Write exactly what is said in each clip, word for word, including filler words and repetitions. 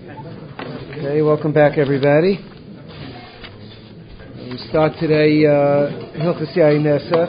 Okay, welcome back, everybody. We start today Hilchos Yayin Nesach.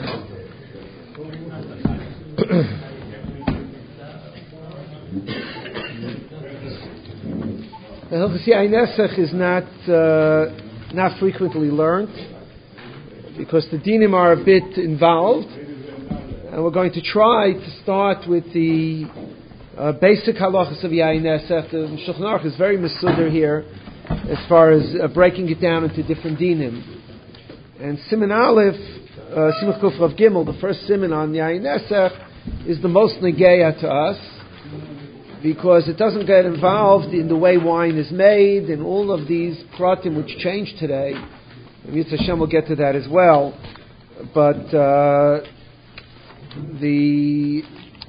The Hilchos Yayin Nesach is not uh, not frequently learned because the dinim are a bit involved, and we're going to try to start with the Uh, basic halachas of Yayin Nesach. The Shulchan Aruch is very mesuder here as far as uh, breaking it down into different dinim. And Siman Aleph, uh, Simach Kuf Rav Gimel, the first Siman on Yayin Nesach, is the most negeya to us because it doesn't get involved in the way wine is made and all of these pratim which change today. And Yitzhak Hashem will get to that as well. But uh, the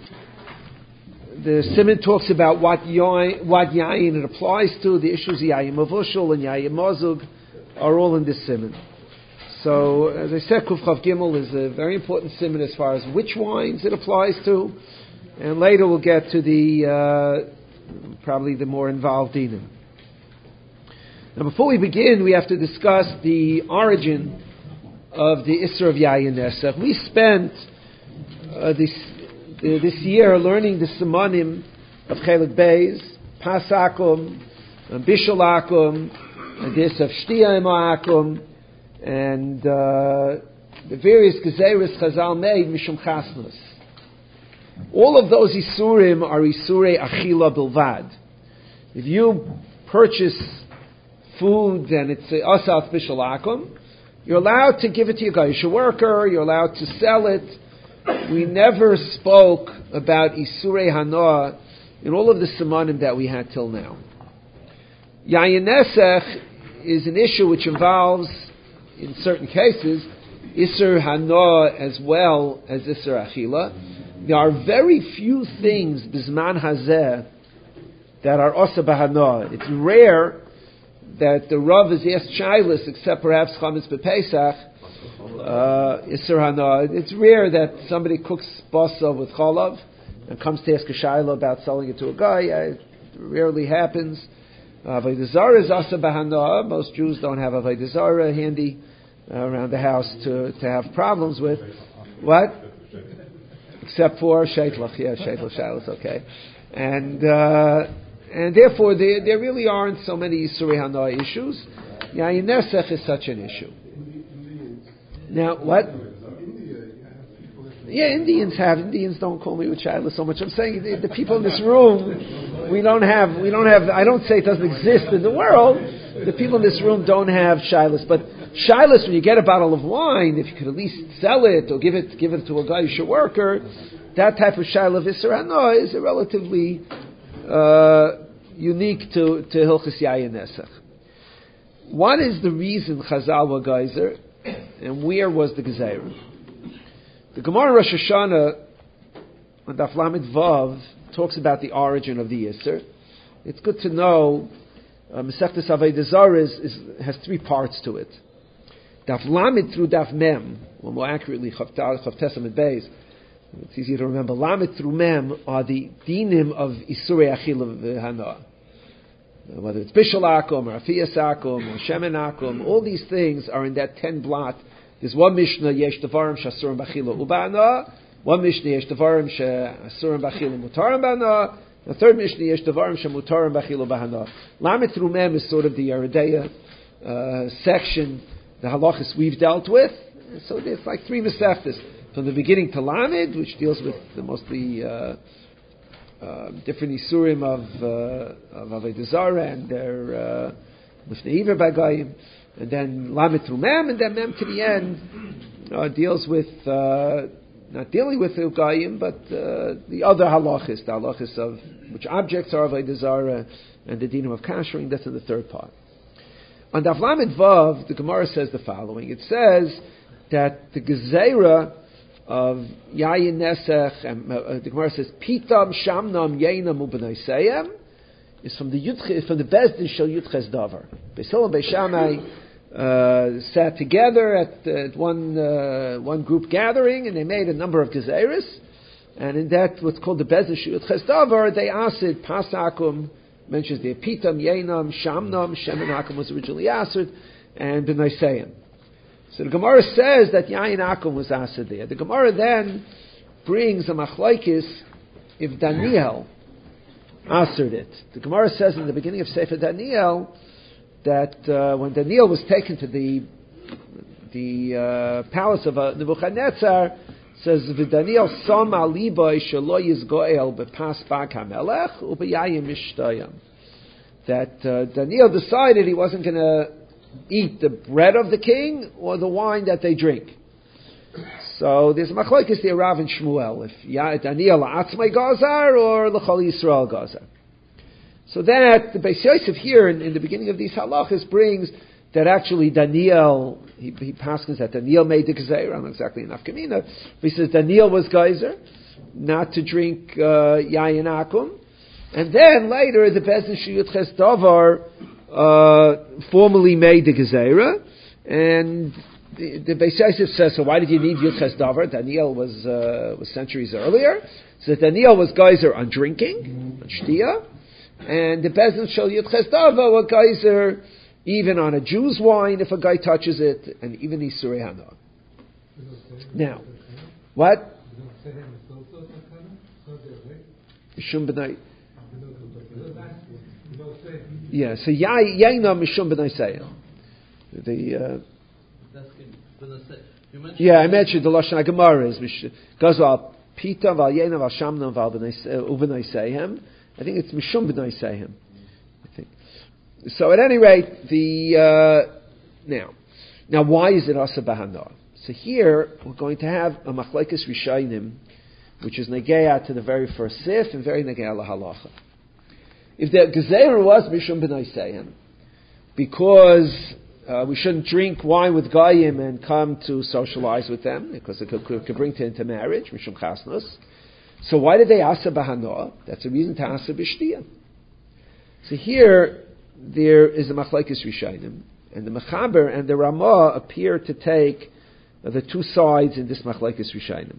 The Siman talks about what yayin, what yayin it applies to. The issues yayin mavushal and yayin mazug are all in this Siman. So, as I said, Kuf Chav Gimel is a very important Siman as far as which wines it applies to, and later we'll get to the uh, probably the more involved dinim. Now, before we begin, we have to discuss the origin of the Isser of Yayin Nesach. We spent uh, this. Uh, this year, learning the Simanim of Chelik Beis, Pasakum, and Bishalakum, and this of Shtiya Ma'akum, and uh, the various Gezeres Chazal made Mishum Chasnus. All of those Isurim are Isurei Achila Bilvad. If you purchase food and it's Asaf Bishalakum, you're allowed to give it to your Gaisha worker, you're allowed to sell it. We never spoke about Isurei Hanoah in all of the Simanim that we had till now. Yayin Nesach is an issue which involves, in certain cases, Isur Hanoah as well as Isur Achila. There are very few things, Bizman Hazeh, that are Osa B'Hanoah. It's rare that the Rav is asked Shailas, except perhaps Chametz B'Pesach, Uh, Isser Hana. It's rare that somebody cooks basa with chalav and comes to ask a shayla about selling it to a guy. It rarely happens. Avodah Zarah is asa b'hana. Most Jews don't have Avodah Zarah handy uh, around the house to, to have problems with. What? Except for sheitlach. Yeah, sheitlach shayla is okay. And uh, and therefore there, there really aren't so many Isserei Hana issues. Yayin Nesach is such an issue. Now, what? Yeah, Indians have. Indians don't call me with Shiloh so much. I'm saying the, the people in this room, we don't have, we don't have, I don't say it doesn't exist in the world. The people in this room don't have Shilohs. But Shilohs, when you get a bottle of wine, if you could at least sell it or give it, give it to a Gaisha worker, that type of Shiloh Isser Hanoah is a relatively uh, unique to, to Hilchos Yayin Nesach. What is the reason Chazal were geyser? And where was the Gezerah? The Gemara Rosh Hashanah on Daf Lamed Vav talks about the origin of the Yisr. It's good to know uh, Masechtas Avodah Zarah is, is, has three parts to it. Daf Lamed through Daf Mem, or more accurately Chav Tesam and Beis. It's easy to remember. Lamed through Mem are the dinim of Isurei Achila V'Hanoah. Whether it's Bishal Akum or Afiyas Akum or Shemen Akum, all these things are in that ten blot. There's one Mishnah, Yesh Devarim Shasurim Bachila Ubana, one Mishnah, Yesh Devarim Shasurim Bachila Mutarim Bana, the third Mishnah, Yesh Devarim Shemutarim Bachila Bahana. Lamed through Mem is sort of the Yeridea uh, section, the halachas we've dealt with. So there's like three Masechtas. From the beginning to Lamed, which deals with the mostly uh, Uh, different isurim of uh, of Avodah Zarah and their Lifnei Iver Bagayim, and then Lamed through Mem, and then Mem to the end uh, deals with uh, not dealing with the Gayim, but uh, the other halachis, the halachis of which objects are Avodah Zarah and the dinim of kashering. That's in the third part. On Daf Lamed Vav, the Gemara says the following: it says that the Gezerah of Yayin Nesach, and uh, the Gemara says, Pitam Shamnam Yainam Ubenaisayim, is from the Yudche, from the Bezdin Shel Yudches Davar. Beis Hillel and Beis Shammai uh, sat together at, at one uh, one group gathering, and they made a number of Gezeres, and in that what's called the Bezdin Shel Yudches Davar, they asked Pasakum mentions the Pitam, Yainam, Shamnam, Shem and Akum was originally Asad, and B'naisayim. So the Gemara says that Yain Akum was Asad there. The Gemara then brings a machlaikis if Daniel answered it. The Gemara says in the beginning of Sefer Daniel that uh, when Daniel was taken to the the uh, palace of uh, Nebuchadnezzar, says V'Daniel Sam Aliba Shelo Yizgoel Bepas Bag HaMelech Ubeyayim Mishtayam. That uh, Daniel decided he wasn't going to eat the bread of the king or the wine that they drink. So there's a machlokes there, Rav and Shmuel, if Daniel Atzmai Gazar or L'Chol Yisrael Gazar. So that the Beis Yosef here in, in the beginning of these halachas brings that actually Daniel, he, he passes that Daniel made the Gezer, I'm not exactly enough Kamina, but he says Daniel was Geyser, not to drink uh, Yayin Akum. And then later the Bezdin Shiyut Ches Davar uh, formally made the Gezerah, and the, the Beis Yosef says, so why did you need Yud Ches Davar? Daniel was, uh, was centuries earlier. So Daniel was Geyser on drinking, on Shtia, and the Bezdin Shal Yud Ches Davar were Geyser even on a Jew's wine if a guy touches it, and even Isurei Hana. Now, what? Mishum b'nai. Yeah, so Yaina Mishum b'nai Seya. The uh, yeah, I mentioned the Lashon HaGemara is Gazal Pita Val Yaina Val Shamna Val B'nai Seyhem. I think it's Mishum b'nai Seyhem. I think. So at any rate, the uh, now, now why is it Asa Bahana? So here we're going to have a Machlekes Rishayim, which is Negeah to the very first Sif and very Negeah LaHalacha. If the Gezer was Mishum B'nai Seyhem, because uh, we shouldn't drink wine with Goyim and come to socialize with them, because it could, could, could bring to into marriage, Mishum Chasnos. So why did they Asa Bahana? That's a reason to Asa B'Shtiyah. So here, there is a Machlekes Rishayim, and the Mechaber and the Ramah appear to take uh, the two sides in this Machlekes Rishayim.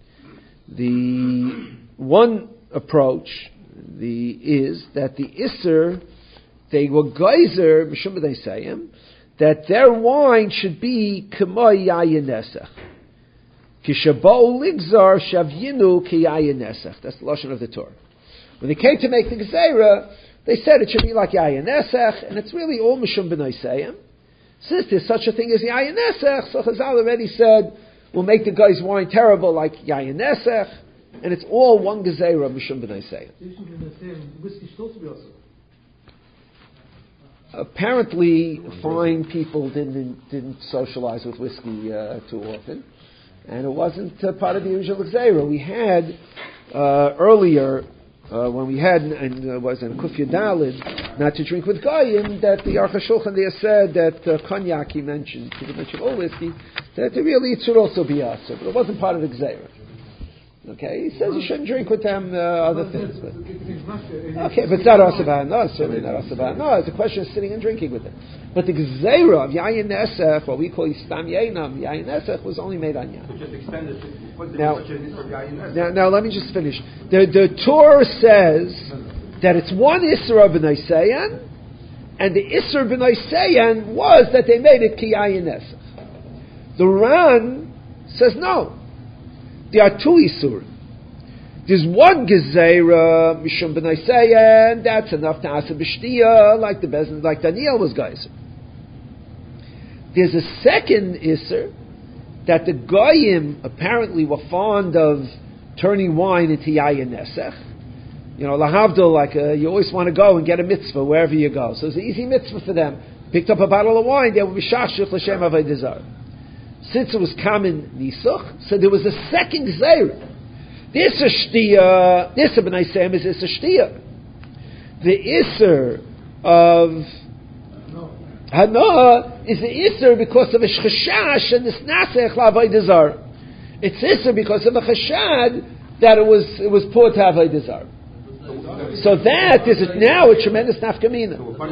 The one approach the, is that the Isser, they were geyser, Mishum B'nai Seyhem, that their wine should be K'may Yayin Nesach. Kishabou Ligzar Shavyinu Ki Yayin Nesach. That's the Lashon of the Torah. When they came to make the Gezerah, they said it should be like Yayin Nesach, and it's really all Mishum B'nai Seyhem. Since there's such a thing as Yayin Nesach, so Chazal already said, we'll make the guy's wine terrible like Yayin Nesach, and it's all one Gezerah, Mishum B'nai Seyhem. Apparently, fine people didn't didn't socialize with whiskey uh, too often, and it wasn't uh, part of the usual Gezerah. We had uh, earlier, Uh, when we had, and uh, was in Kufya Dalid, not to drink with Goyim, that the Aruch HaShulchan there said that uh, cognac he mentioned, he mentioned all whiskey, that really it should also be Asa, but it wasn't part of the Gzeirah. Okay, he says you shouldn't drink with them uh, other things. But, okay, but it's not Asa B'Hana, it's certainly not Asa B'Hana, it's a question of sitting and drinking with them. But the Gzeirah of Yayin Nesach, what we call Istam Yainam, Yayin Nesach, was only made on Yain. Now, now, now, let me just finish. The, the Torah says that it's one Isra B'nai Seyan, and the Isra B'nai Seyan was that they made it Ki Yayin Nesach. The Ran says no. There are two Isur. There's one Gezerah, Mishum B'nai Seyan, that's enough to Asa B'Shtiyah, like the Bezdin, like Daniel was Geyser. There's a second Isur, that the Goyim apparently were fond of turning wine into Yayin Nesach. You know, Lahavdil, like uh, you always want to go and get a mitzvah wherever you go. So it's an easy mitzvah for them. Picked up a bottle of wine, they would be Shachshich L'Shem Avodah Zarah. Since it was common Nisuch, so there was a second Gzeirah. This is Shtiyah, this is B'nai Seyhem is this is Shtiyah. The Isser of Hana is the Isser because of a Chashash and this Nasech L'Avodah Zarah. It's Isser because of a Chashad that it was it was poor to Avodah Zarah. So that is it now a tremendous nafkamina.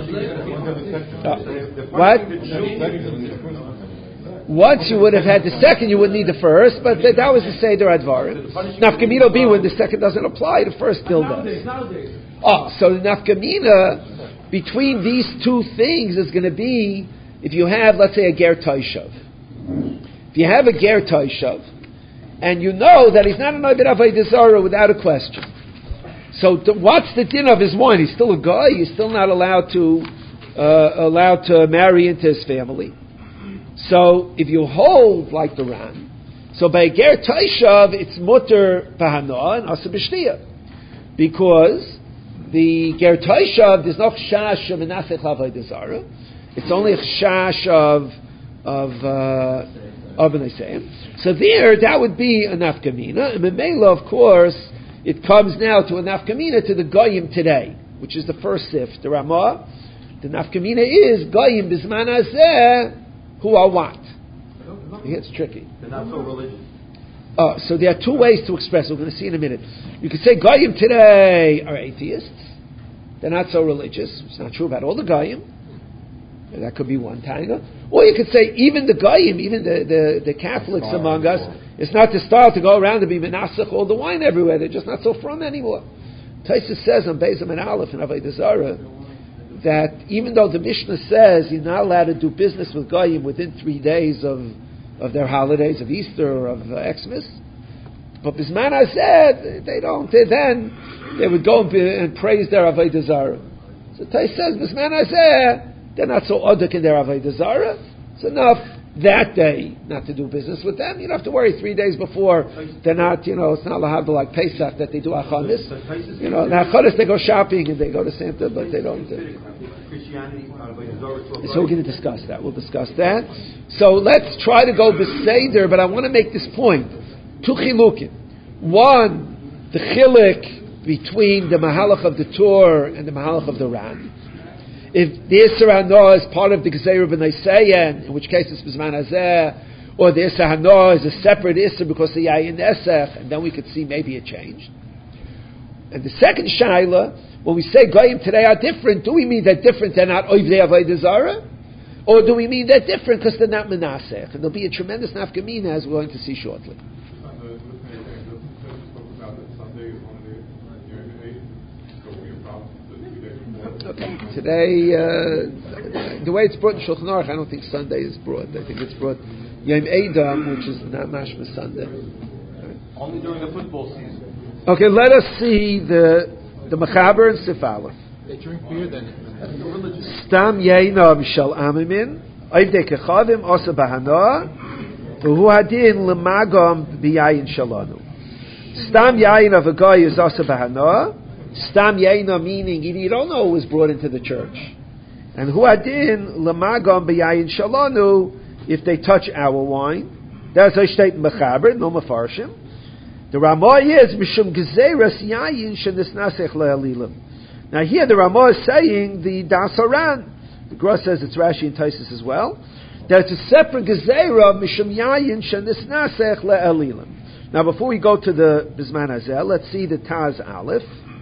Uh, what? Once you would have had the second, you wouldn't need the first, but that, that was the Seder Advarim. Nafkamina will be when the second doesn't apply, the first still does. Oh, so the nafkamina between these two things is going to be if you have, let's say, a ger taishav. If you have a ger taishav, and you know that he's not an Ovid Avodah Zarah without a question. So th- what's the din of his wine? He's still a guy. He's still not allowed to uh, allowed to marry into his family. So if you hold like the Ran, so by ger taishav it's mutter bahana and asa b'shtiya, because the ger taishav there's no chash of menasech Avodah Zarah. It's only a chash of of uh, of an Isayim. So there, that would be a nafkamina. And Memela, of course, it comes now to a nafkamina to the goyim today, which is the first sif, the Ramah. The nafkamina is goyim bisman hazeh, who are what? It's tricky. They're not so religious. Uh, so there are two ways to express it. We're going to see in a minute. You could say goyim today are atheists. They're not so religious. It's not true about all the goyim. That could be one tanga. Or you could say even the goyim, even the, the, the Catholics among us, it's not the style to go around and be menasach all the wine everywhere. They're just not so from anymore. Taisa says on Beis and Aleph in Avodah Zarah that even though the Mishnah says you're not allowed to do business with goyim within three days of of their holidays, of Easter or of uh, Xmas, but Bisman said they don't. They, then they would go and, be, and praise their Avodah Zarah. So Taisa says Bisman said. They're not so odik in their Avodah Zarah. It's enough that day not to do business with them. You don't have to worry three days before. They're not, you know, it's not lahab like Pesach that they do Achonis. You know, in Achonis they go shopping and they go to Santa, but they don't. Uh, so we're going to discuss that. We'll discuss that. So let's try to go beseder, but I want to make this point. Two chilukim. One, the chiluk between the mahalach of the Torah and the mahalach of the Ran. If the Isser Hanoah is part of the Gezeirah B'nai Sayin, in which case it's Bizman Hazeh, or the Isser Hanoah is a separate Isser because the Yayin Esech, and then we could see maybe a change. And the second Shaila, when we say Goyim today are different, do we mean they're different, they're not Oivdei Avodah Zarah? Or do we mean they're different because they're not Menasech? And there'll be a tremendous nafkamina as we're going to see shortly. Okay. Today, uh, the way it's brought in Shulchan Aruch, I don't think Sunday is brought. I think it's brought Yom Edom, which is not Mashma Sunday. Right. Only during the football season. Okay, let us see the the Mechaber and Sif Aleph. They drink beer then. Stam Yeina Mishal Amimin, Oivdei Kechadim Osa Bahana, Uhu Hadin Lemagam B'Yayin Shalanu. Stam Yayin of a guy is Osa Bahana. Stam Yaina meaning you don't know who was brought into the church. And Hu Adin Lamagam B'Yayin Shalanu if they touch our wine. That's a state Mechaber, no Mefarshim. The Ramah is Mishum Gezeras Yayin Shenisnasech Le'alilim. Now here the Ramah is saying the Dasaran. The Gra says it's Rashi and Taisus as well. That it's a separate Gezerah Mishum Yayin Shenisnasech Le'alilim. Now before we go to the Bizman Hazel, let's see the Taz Aleph.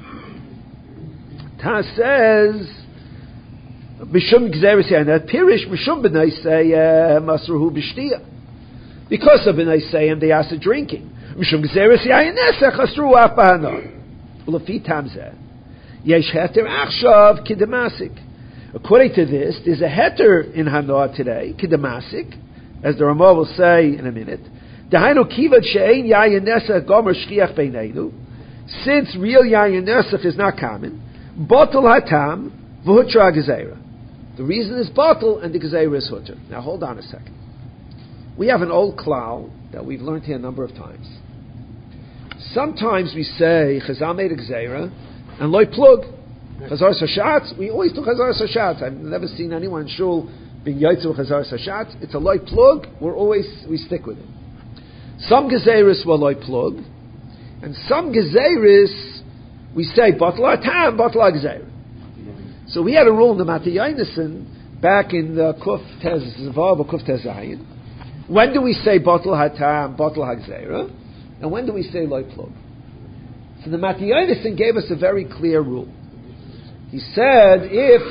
Taz says, Mishum Gzeres Yayin, Pirish Mishum B'nai Sayem Masruhu B'Shtiya. Because of B'nai Sayem, they asked drinking. Mishum Gzeres Yayin Nesech Asru Apahanor. Ulefi Tamzeh. Yesh Heter Achshav Kidemasik. According to this, there's a Heter in Hanoah today, Kidemasik, as the Ramah will say in a minute. Dahainu Kivad She'ein Yayin Nesech Gomer Shkiach Beineinu. Since real Yayin Nesech is not common, Batal hatam v'hutra gezeira. The reason is batal and the gezeira is hutra. Now hold on a second. We have an old klal that we've learned here a number of times. Sometimes we say chazal made a gezeira and loy plug chazar sashatz. We always do chazar sashatz. I've never seen anyone in shul being yaitzu chazar sashatz. It's a loy plug. We're always we stick with it. Some gezeiras were loy plug, and some gezeiras we say batla tam, batla gzeir. So we had a rule in the Matiyaynesin back in the Kuf Tez Zvav or Kuf Tez Zayin. When do we say batla hatam, batla gzeira, and when do we say loy plug? So the Matiyaynesin gave us a very clear rule. He said if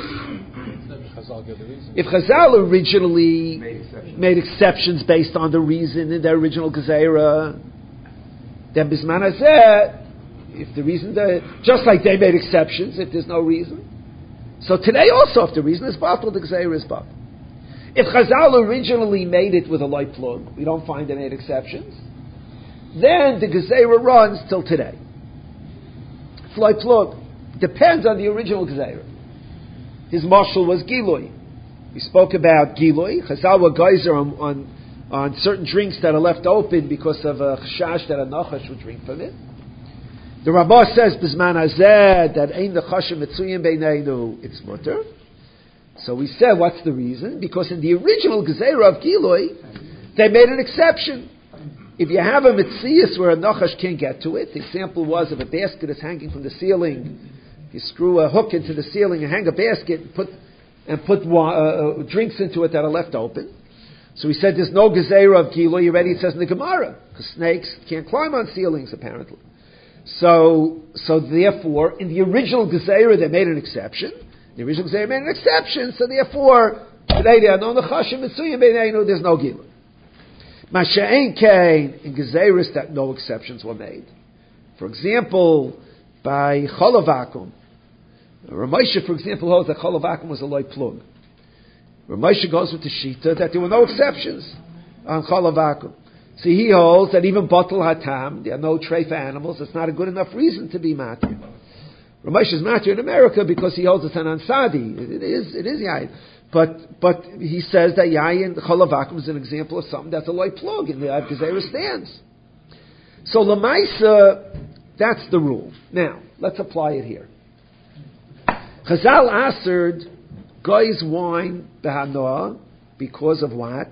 if Chazal originally made exceptions. made exceptions based on the reason in their original gzeira, then bisman hazeh if the reason, that, just like they made exceptions, if there's no reason. So today also, if the reason is batal, the Gzeira is batal. If Chazal originally made it with a light plug, we don't find they made exceptions, then the Gzeira runs till today. It's light plug. Depends on the original Gzeira. His marshal was Gilui. We spoke about Gilui. Chazal were geyser on, on, on certain drinks that are left open because of a chashash that a nachash would drink from it. The Ramah says, Bizman hazeh, that ein nechashim mitzuyim beineinu, it's mutter. So we said, what's the reason? Because in the original Gezeira of Gilui, they made an exception. If you have a mitzias where a nachash can't get to it, the example was if a basket is hanging from the ceiling, you screw a hook into the ceiling and hang a basket and put, and put uh, drinks into it that are left open. So we said there's no Gezeira of Gilui, already it says in the Gemara, because snakes can't climb on ceilings apparently. So, so therefore, in the original Gezeira they made an exception. The original Gezeira made an exception, so therefore, today there are no Nechashim Mitzuyim Beineinu, there's no Gilui. Masha'en Kain, in Gezeiras that no exceptions were made. For example, by Cholavakum. Ramosha, for example, holds that Cholavakum was a light plug. Ramosha goes with the Shita that there were no exceptions on Cholavakum. See, he holds that even Batal Hatam, there are no treif animals, it's not a good enough reason to be Matir. Ramesh is Matir in America because he holds a Tanan Sadi. It is, it is Yayin. But, but he says that Yayin, Cholavakum is an example of something that's a light plug in the Ad Gezerah stands. So Lamaisa, that's the rule. Now, let's apply it here. Chazal answered Goy's wine Behanoah because of what?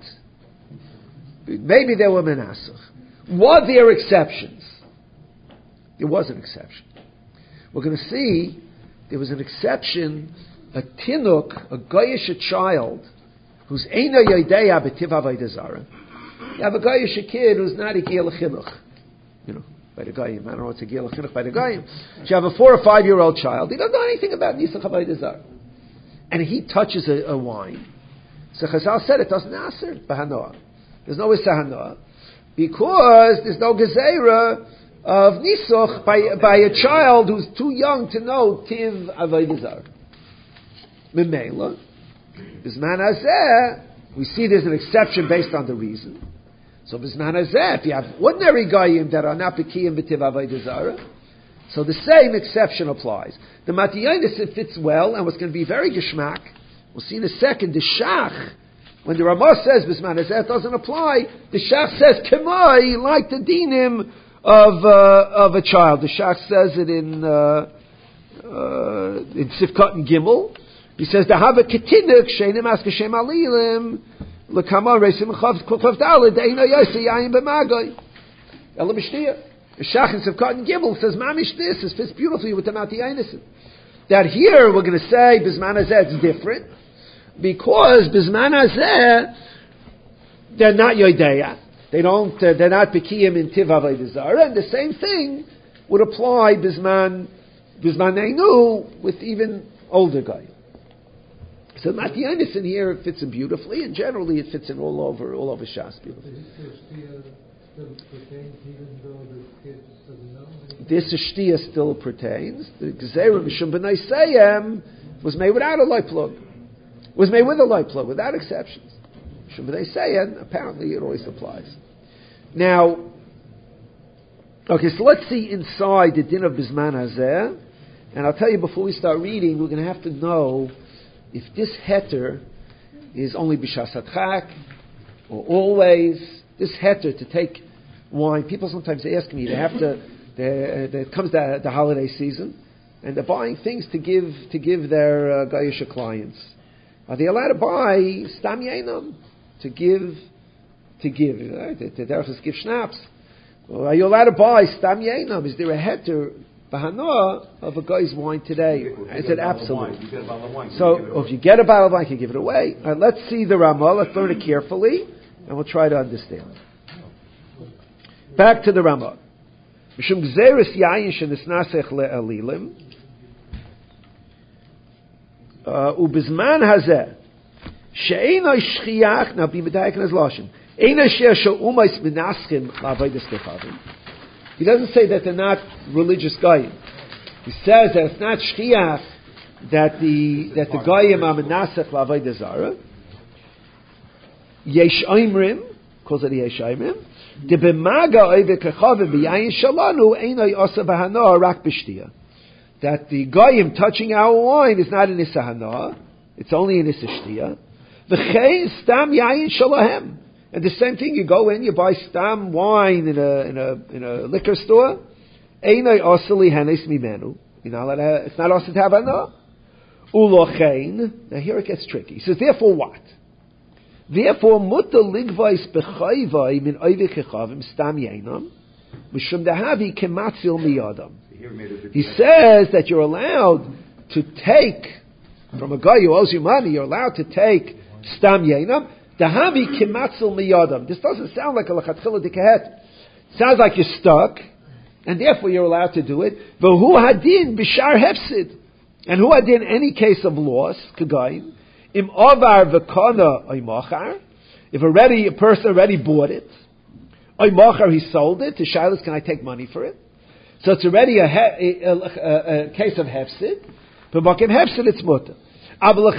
Maybe there were menasach. Were there exceptions? There was an exception. We're going to see there was an exception, a tinuk, a goyish child, who's eina yodeya b'tiv avodah zarah. You have a goyish kid who's not a gil chinuch, you know, by the goyim. I don't know what's a gil chinuch by the goyim. You have a four or five year old child. He doesn't know anything about nisach avodah zarah, and he touches a, a wine. So Chazal said it doesn't answer b'hanoah. There's no Isahanoah, because there's no Gezeira of Nisuch by, by a child who's too young to know Tiv Avodah Zarah. Memela, Bizman Hazeh, we see there's an exception based on the reason. So Bizman Hazeh, if you have ordinary Goyim that are not Bekiyim B'Tiv Avodah Zarah, so the same exception applies. The Matiyanis, it fits well, and what's going to be very Geshmak, we'll see in a second, the Shach, when the Ramah says Bisman Hazeh doesn't apply, the Shach says Kemai, like the dinim of uh, of a child. The Shach says it in uh, uh, in Sifkat and Gimel. He says the Hava Ketinuk Sheinim Askashem Alilim Lekama Reisim Chav Chav Daled Deina Yosei Yayin B'Magoi Ela B'Shtia. The Shach in Sifkat and Gimel says Mamish this. This fits beautifully with the Mati Yonason. That here we're going to say Bisman Hazeh is different. Because Bizman Hazeh, they're not Yodeya. They don't, uh, they're not Bekiyim in Tiv Avodah Zarah. And the same thing would apply Bizman, Bizman Neinu with even older guy. So Mati Yonason here fits in beautifully, and generally it fits in all over, all over Shas beautifully. This Shtia still pertains. The Gezeira Mishum B'nai Seyem was made without a light plug. Was made with a light plug, without exceptions. Should they say it? Apparently it always applies. Now, okay, so let's see inside the din of Bizman Hazeh, and I'll tell you before we start reading, we're going to have to know if this heter is only B'Shas Hadchak, or always, this heter to take wine. People sometimes ask me, they have to, they, they, it comes the, the holiday season, and they're buying things to give, to give their uh, Goyish clients. Are they allowed to buy stam yainam to give to give? Right? The derech give schnapps. Well, are you allowed to buy stam yainam? Is there a heter bahanoah of a guy's wine today? I said absolutely. So oh, if you get a bottle of wine, you can give it away. Right, let's see the Ramah. Let's learn it carefully, and we'll try to understand. Back to the Ramah. Mishum gzeres yayin shenisnasech le'alilim. Ubizman hazeh she'eino shchiach, now be medayek in his lashon, eino she'er she'umais menaschim la'avodas kefavim. He doesn't say that they're not religious goyim. He says that it's not shchiach that the that the goyim are menasech l'avodah zara. Yesh oimrim, calls it yesh oimrim. De b'maga oive kechavim b'yayin shalanu einay osa b'hanoah rak b'shtiya. That the goyim touching our wine is not an issa hanoah, it's only an issa shtiya. V'chein stam yayin shalahem. And the same thing, you go in, you buy stam wine in a in a in a liquor store. Einay osa lihanes mimenu. You know, it's not osa to have hanoah. Ulochein. Now here it gets tricky. He says, therefore what? Therefore, muta ligvais b'chayvai min oivik echavim stam yainam mishum dahavi kematzil miyadam. He says that you're allowed to take from a guy who owes you money. You're allowed to take stam yainam dahavi kematzil miyadam. This doesn't sound like a lachatchila dikahet. Sounds like you're stuck, and therefore you're allowed to do it. V'hu hadin b'shar hefsid, and who hadin any case of loss kagayim. Im avar v'kana oymachar, if already a person already bought it, oymachar he sold it to Shilas, can I take money for it? So it's already a, he, a, a, a case of hefsid. B'makim hefsid it's mutter. But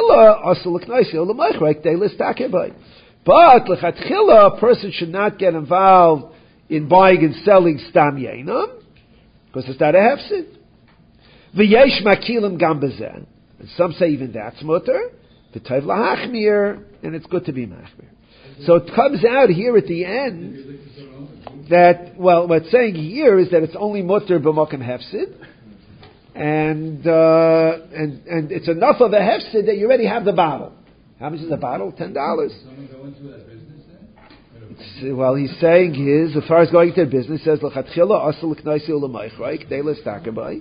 lechatchila, a person should not get involved in buying and selling stam yainam because it's not a hefsid. V'yesh makilim gam bezeh. And some say even that's mutter. The tayv lahachmir, and it's good to be machmir. So it comes out here at the end that, well, what's saying here is that it's only mutter b'mokem hefsid, and uh, and and it's enough of a hefsid that you already have the bottle. How much is the bottle? Ten dollars. Well, he's saying is as far as going into business, says l'chatchila asel l'knaisi u'l'maychraik deilas takabai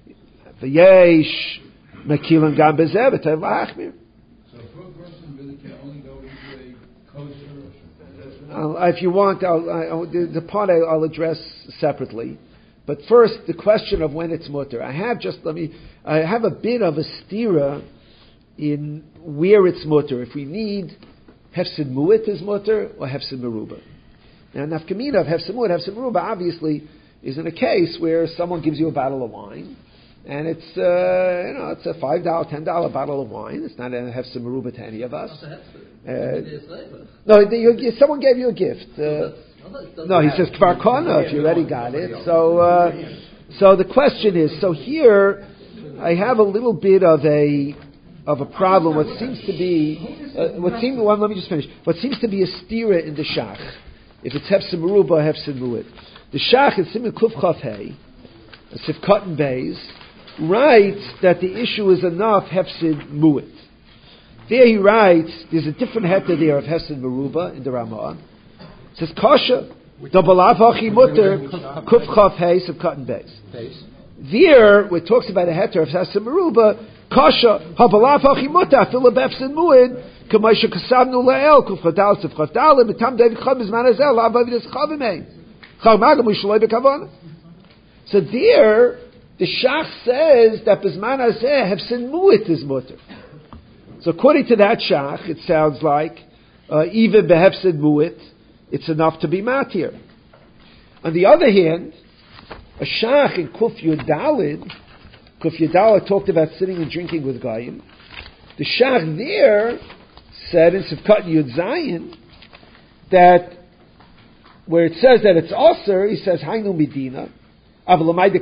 v'yesh. Makilim gam bezeh v'tayv la'achmir. So if a person really can only go into a kosher, uh, if you want, I'll, I'll, the, the part I, I'll address separately. But first, the question of when it's mutter. I have just let me. I have a bit of a stira in where it's mutter. If we need hefsid mu'it is mutter or hefsid meruba. Now, nafkamina of hefsid mu'it, hefsid meruba obviously is in a case where someone gives you a bottle of wine. And it's, uh, you know, it's a five dollar, ten dollar bottle of wine. It's not a hefsid meruba to any of us. Uh, no, the, you, someone gave you a gift. Uh, no, he says kvar kona if you already got it. So, uh, so the question is, so here I have a little bit of a of a problem. What seems to be, uh, what seems, well, let me just finish. What seems to be a stira in the shach, if it's hefsid meruba or hefsid mu'it. The shach is simin kuf chaf hey, sifkat and beis, writes that the issue is enough hefsid mu'it. There he writes, there's a different heter there of hefsid meruba in the Ramah. It says kasha, double avachi mutter, kuf chaf hey, sifkat and beis. There, where it talks about a heter of hefsid meruba, kasha, habalav hachi mutter, afil of hefsid mu'it, k'maisha kasabnu la'el, kuf chadal, sifkat dalim, etam david chab izman azel, la'avavidas chavimei. Chavmagam ushaloi bekavana. So there, the Shach says that Bizman Hazeh hefsid mu'it is mutter. So according to that Shach, it sounds like uh, even behefsid mu'it, it's enough to be matir. On the other hand, a Shach in Kuf Yudalid, Kuf Yudalid talked about sitting and drinking with Goyim. The Shach there said in Sivkat Yud Zayin that where it says that it's Aser, he says Hainu Medina. There he says,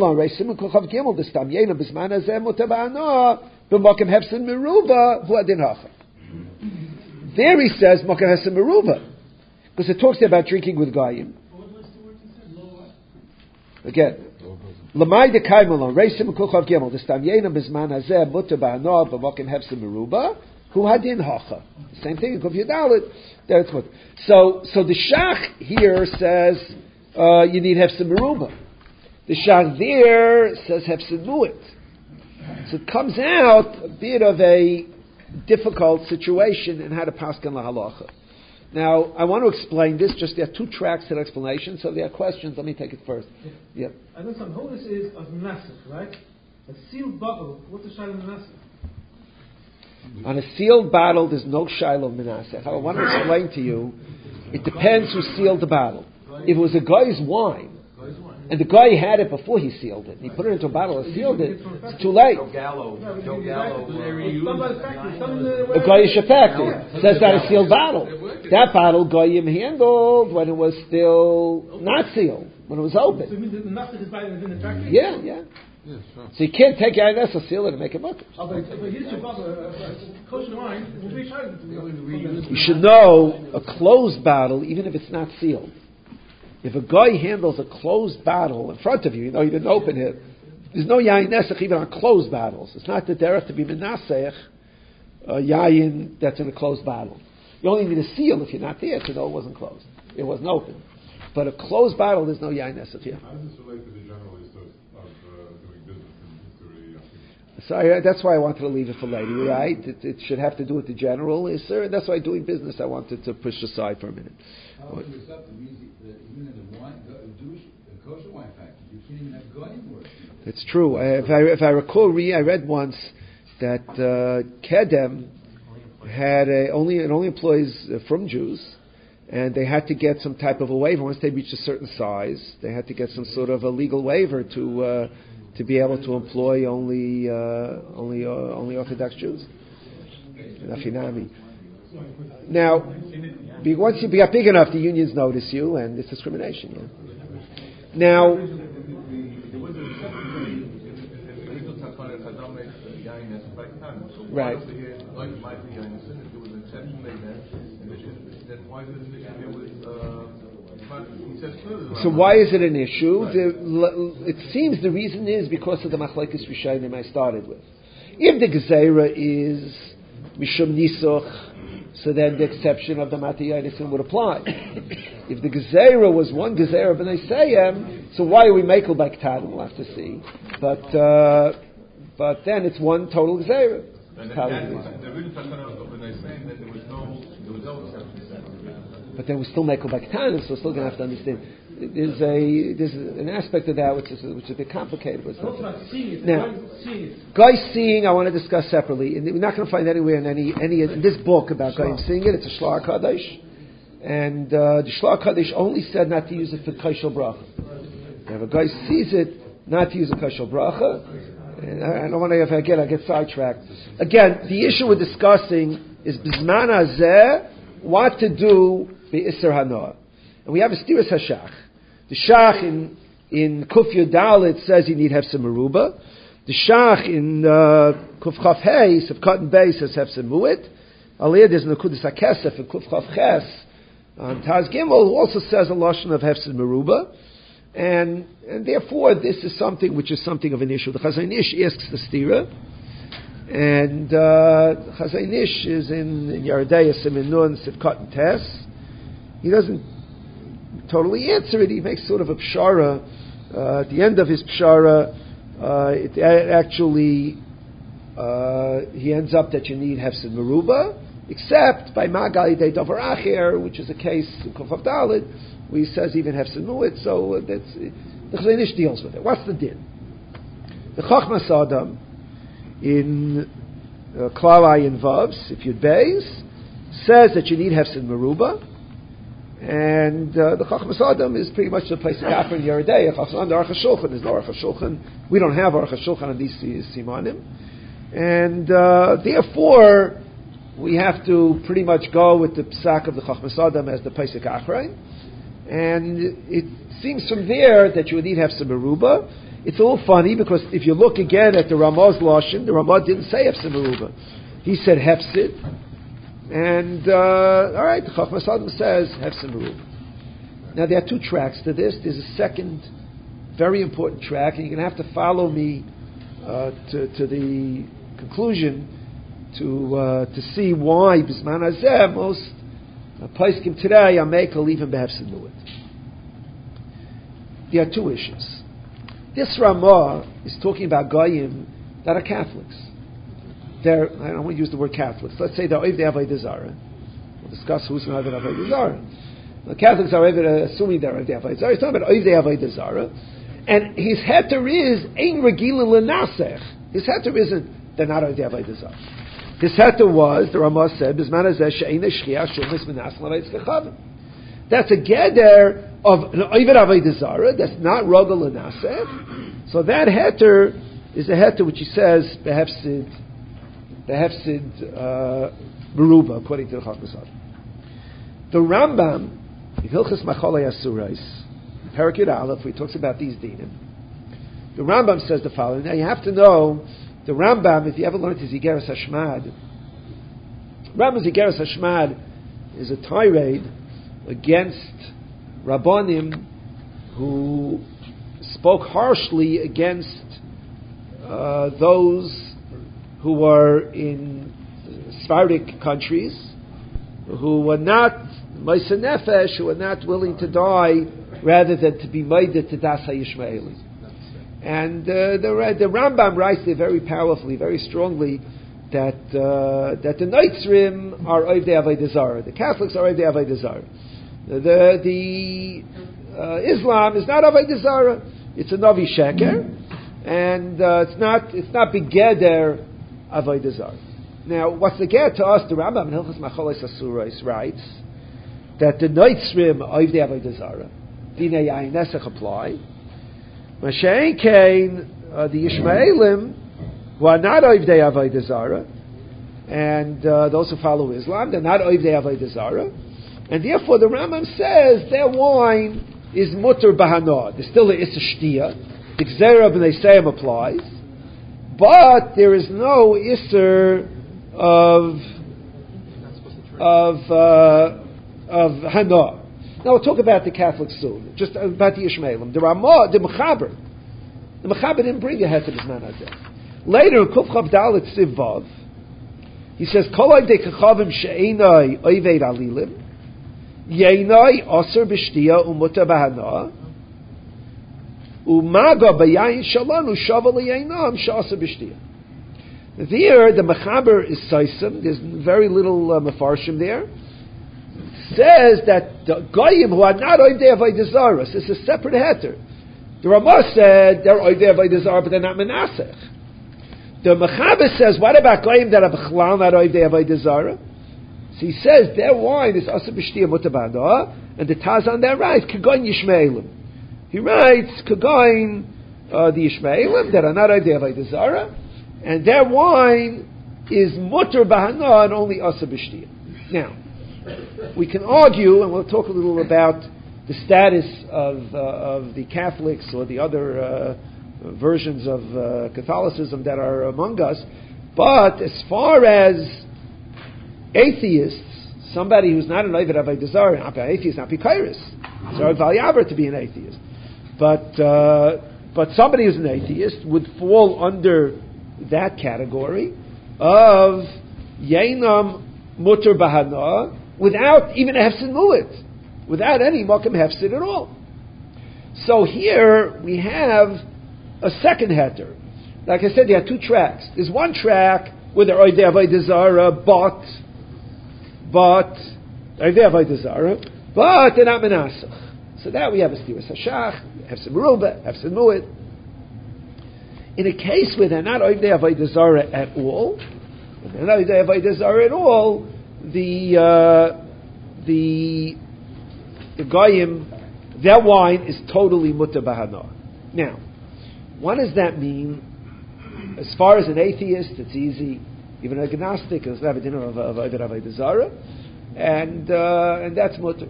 Mokem Hefsid Meruba, because it talks about drinking with Goyim. Again, Lamai de Kaimalon, Reisim Kuchav Gimel, the Stamyena Bisman Hazeh Mutter Ba'anoah B'Mokem Hefsid Meruba, who hadin hacha. Same thing in Kuf Yudalit. There it's what. So, so the Shach here says uh, you need Hefsid Meruba. The Shach there says hefsid mu'it. So it comes out a bit of a difficult situation in how to paskin lahalacha. Now, I want to explain this. Just there are two tracks to the explanation, so there are questions. Let me take it first. Yeah. Yep. I know some holiness is of Menasech, right? A sealed bottle. What's the shayla of Menasech? On a sealed bottle, there's no shayla of Menasech. I want to explain to you. It depends who sealed the bottle. If it was a guy's wine, and the guy had it before he sealed it. He put it into a bottle and sealed it. It's too late. Joe Gallo. Joe Gallo. The Goyish factory says that a sealed bottle. That bottle Goyim handled when it was still not sealed, when it was open. So you mean the Nasach is buying it in the factory? Yeah, yeah. Yeah, sure. So you can't take Yain Nesa, seal it, and make it mutter. Oh, but if here's your bottle, uh, kosher wine, will be charged. You should know a closed bottle, even if it's not sealed. If a guy handles a closed bottle in front of you, you know you didn't open it. There's no Yain Nesach even on closed bottles. It's not the derech to be menasech uh, Yain that's in a closed bottle. You only need a seal if you're not there to know it wasn't closed. It wasn't open. But a closed bottle, there's no Yain Nesach here. How does this relate to the general use of, of uh, doing business in history? So I, that's why I wanted to leave it for later, right? It, it should have to do with the general Isser, and that's why doing business I wanted to push aside for a minute. How would you accept the music that even in the wine, the Jewish, the kosher wine factory, you can't even have goyim work? It's true. I, if, I, if I recall, I read once that uh, Kedem had a, only it only employs uh, from Jews, and they had to get some type of a waiver once they reached a certain size. They had to get some sort of a legal waiver to uh, to be able to employ only uh, only uh, only Orthodox Jews. Nafinami. Now, once you get big enough, the unions notice you, and it's discrimination. Yeah. Now. Right. So why is it an issue? The, it seems the reason is because of the machlekes Rishonim I started with. If the gezerah is mishum nisuch, so then the exception of the Matiyanisim would apply. If the gezerah was one gezerah b'nei Seyem, so why are we mekel by K'tadim? We'll have to see. But uh, but then it's one total gezerah. And the real takana of Bnei saying that there was no, there was no exception. But then we still make back time, so we're still going to have to understand. There's a there's an aspect of that which is which is a bit complicated. But now, guys seeing, I want to discuss separately, and we're not going to find anywhere in any any in this book about guys seeing it. It's a Shlar Kadosh, and uh, the Shlar Kadosh only said not to use it for Kashal Bracha. If a guy sees it, not to use a Kashal Bracha. And I don't want to, if I get, I get sidetracked. Again, the issue we're discussing is Bizman Hazeh, what to do Be'Isser Hanoah. And we have a Stiras HaShach. The Shach in, in Kuf Yudalit says you need Hefsem Meruba. The Shach in uh, Kuf Chaf Hey, Sefkat and Beis says Hefsem Mu'it. Aliyah, there's Nekudis HaKesef in Kuf Chaf Ches on Taz Gimel, who also says a Lashon of Hefsem Meruba. And, and therefore, this is something which is something of an issue. The Chazon Ish asks the stira, and uh, Chazon Ish is in, in Yeridei Simin Nun Sivkot and Tes. He doesn't totally answer it. He makes sort of a pshara. Uh, at the end of his pshara, uh, it, it actually uh, he ends up that you need Hefsed Meruba, except by Magali De Davar Acher, which is a case in Kuf Dalet, where he says even Hefsed Mu'it, so that's, the Chazon Ish deals with it. What's the din? The Chachmas Adam in uh, Klal Ayin Vavs, if you'd Beis, says that you need Hefsed Meruba, and uh, the Chachmas Adam is pretty much the place of Kafir in Yeridei. Chachmas Adam, the Aruch HaShulchan, there's no Aruch HaShulchan. We don't have Aruch HaShulchan on these simanim, and uh, therefore we have to pretty much go with the Psak of the Chachmas Adam as the Pesach Achrein. And it seems from there that you would need Hefsed Meruba. It's a little funny because if you look again at the Ramah's Lashon, the Ramah didn't say Hefsed Meruba. He said Hefsid. And, uh, all right, the Chachmas Adam says Hefsed Meruba. Now, there are two tracks to this. There's a second very important track, and you're going to have to follow me uh, to, to the conclusion to uh, to see why Bisman Hazeh most Paiskim today are makel even behefsed mu'it. There are two issues. This Ramah is talking about Goyim that are Catholics. They're, I don't want to use the word Catholics. Let's say they're Oivdei Avodah Zarah. We'll discuss who's going to have Avodah Zarah. The Catholics are assuming they're Oivdei Avodah Zarah. He's talking about Oivdei Avodah Zarah. And his heter is Ein Regilin L'Nasech. His heter isn't they're not Oivdei Avodah Zarah. His heter was, the Ramah said, Bisman Hazeh she'ein shchiach shumis minas l'vayis kechavim. That's a geder of an Oived Avodah Zarah that's not Rogel L'Naseh, so that heter is a heter which he says behefsid, behefsid uh, meruba, according to the Chachmas. The Rambam, in Hilchos Macholei Asurais, Perek Yud Aleph, where he talks about these dinim, the Rambam says the following. Now you have to know, the Rambam, if you ever learned his Igeres Hashmad, Rambam's Igeres Hashmad is a tirade against Rabbanim who spoke harshly against uh, those who were in Sephardic countries, who were not Ma'aseh Nefesh, who were not willing to die rather than to be made to Das HaYishmaelis. And uh, the, the Rambam writes there very powerfully, very strongly, that uh, that the Noitzrim are Ovdei Avodah Zarah, the Catholics are Ovdei Avodah Zarah. The the uh, Islam is not Avodah Zarah; it's a Navi Sheker, and uh, it's not it's not Begeder Avodah Zarah. Now, what's the get to us? The Rambam in Hilchos Macholei Asurais writes that the Noitzrim are Ovdei Avodah Zarah. Dinei Yain Nesach apply. Mashein Kain, uh, the Yishmaelim, who are not Ovdei Avodah Zarah, and uh, those who follow Islam, they're not Ovdei Avodah Zarah, and therefore the Rambam says their wine is mutter bahana. There's still a issa shtia. The Gzera b'nei Seim applies, but there is no issa of of uh, of hana. Now we'll talk about the Catholics soon, just about the Yishmaelim. The Ramah, the Mechaber, the Mechaber didn't bring a heter b'zman hazeh. Later, in Kuf Chav Dalet Siv Vav, he says, Kol Ovdei Kechavim she'einai Oved Alilim, Yeinai Aser B'Shtia Umuta Bahana, Umaga B'Yayin Shalanu Shava L'Yeinam Sha'aser B'Shtia. There, the Mechaber is Saisim. There's very little uh, Mefarshim there. Says that the Goyim who are not Ovdei Avodah Zarah, this is a separate heter. The Ramah said they're Ovdei Avodah Zarah, but they're not Menasech. The Mechaber says, what about Goyim that are B'chlal not Ovdei Avodah Zarah? So he says their wine is Aser B'Shtia Mutar Bahana, and the Taz on that writes Kagoin Yishmaelim. He writes Kagoin uh, the Yishmaelim that are not Ovdei Avodah Zarah, and their wine is Mutar Bahana and only Aser B'Shtia. Now, we can argue, and we'll talk a little about the status of uh, of the Catholics or the other uh, versions of uh, Catholicism that are among us. But as far as atheists, somebody who's not an Oved Avodah Zarah, not an atheist, not Pikairis, it's our Valyaber to be an atheist. But uh, but somebody who's an atheist would fall under that category of Yainam Mutar Bahana, without even a hefsid mu'it, without any makom hefsid at all. So here we have a second heter. Like I said, there are two tracks. There's one track where they're Ovdei Avodah Zarah, but, but, Ovdei Avodah Zarah, but they're not menasach. So that we have a stiras hashach, hefsid meruba, hefsid mu'it. In a case where they're not Ovdei Avodah Zarah at all, when they're not Ovdei Avodah Zarah at all, the uh, the the goyim, their wine is totally mutar bahana. Now, what does that mean? As far as an atheist, it's easy. Even a agnostic doesn't have a dinner of Oved Avodah Zarah, and uh, and that's mutar.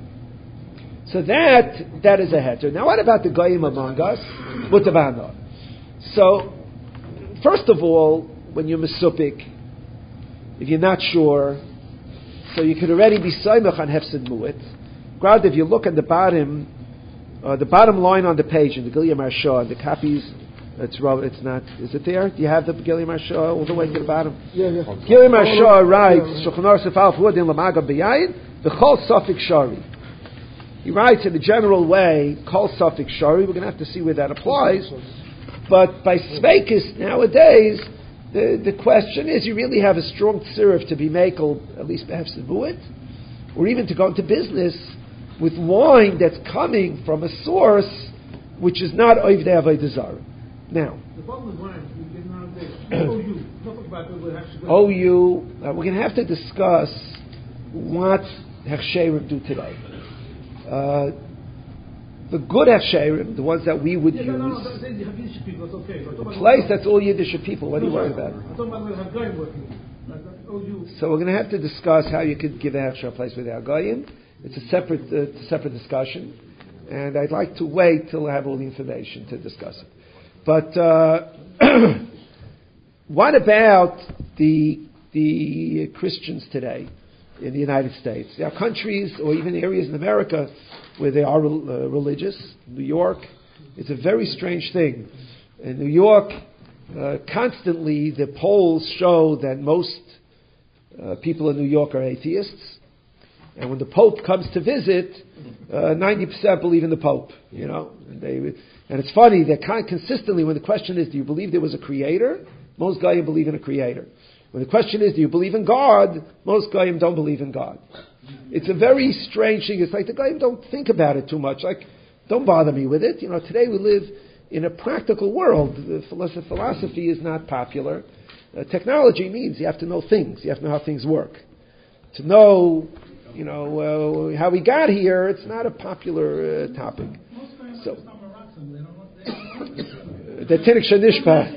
So that that is a heter. Now, what about the goyim among us? Mutar bahana. So, first of all, when you're mesupik, if you're not sure. So you could already be soymach on hefsid mu'it. Granted, if you look at the bottom, uh, the bottom line on the page in the Gilya Marsha, the copies, it's it's not. Is it there? Do you have the Gilya Marsha all the way to the bottom? Yeah, yeah. Gilya Marsha writes, Shulchan Aruch Sefal Fuadin Lamaga B'Yayin V'Chol Safik Shari. He writes in a general way, Kol Safik Shari. We're going to have to see where that applies. But by Sveikis nowadays, The, the question is, you really have a strong tziruf to be makel, at least perhaps in Mu'it, or even to go into business with wine that's coming from a source which is not Ovdei Avodah Zarah. Now, the bottle of wine we get nowadays, O U, nothing about it, we'll actually O U, uh, we're going to have to discuss what Hechsherim do today. Uh, the good Hechsherim, the ones that we would Yeah, use, no, no, no, the Yiddish people, it's okay. the place that's all Yiddish people, what are you worried about? I'm talking about where Haggoyim working. Like, like, oh, you. So we're going to have to discuss how you could give a Hechsher a place with Haggoyim. It's a separate, uh, it's a separate discussion, and I'd like to wait till I have all the information to discuss it. But uh, what about the the Christians today in the United States? There are countries or even areas in America where they are uh, religious. New York, it's a very strange thing. In New York, uh, constantly the polls show that most uh, people in New York are atheists. And when the Pope comes to visit, uh, ninety percent believe in the Pope, you know. And, they, and it's funny, that kind of consistently, when the question is, do you believe there was a creator? Most Goyim believe in a creator. When the question is, do you believe in God? Most Goyim don't believe in God. It's a very strange thing. It's like the Goyim don't think about it too much. Like, don't bother me with it. You know, today we live in a practical world. The philosophy is not popular. Uh, technology means you have to know things. You have to know how things work. To know... You know, uh, how we got here, it's not a popular uh, topic. So, the Tinnik Shanishpa.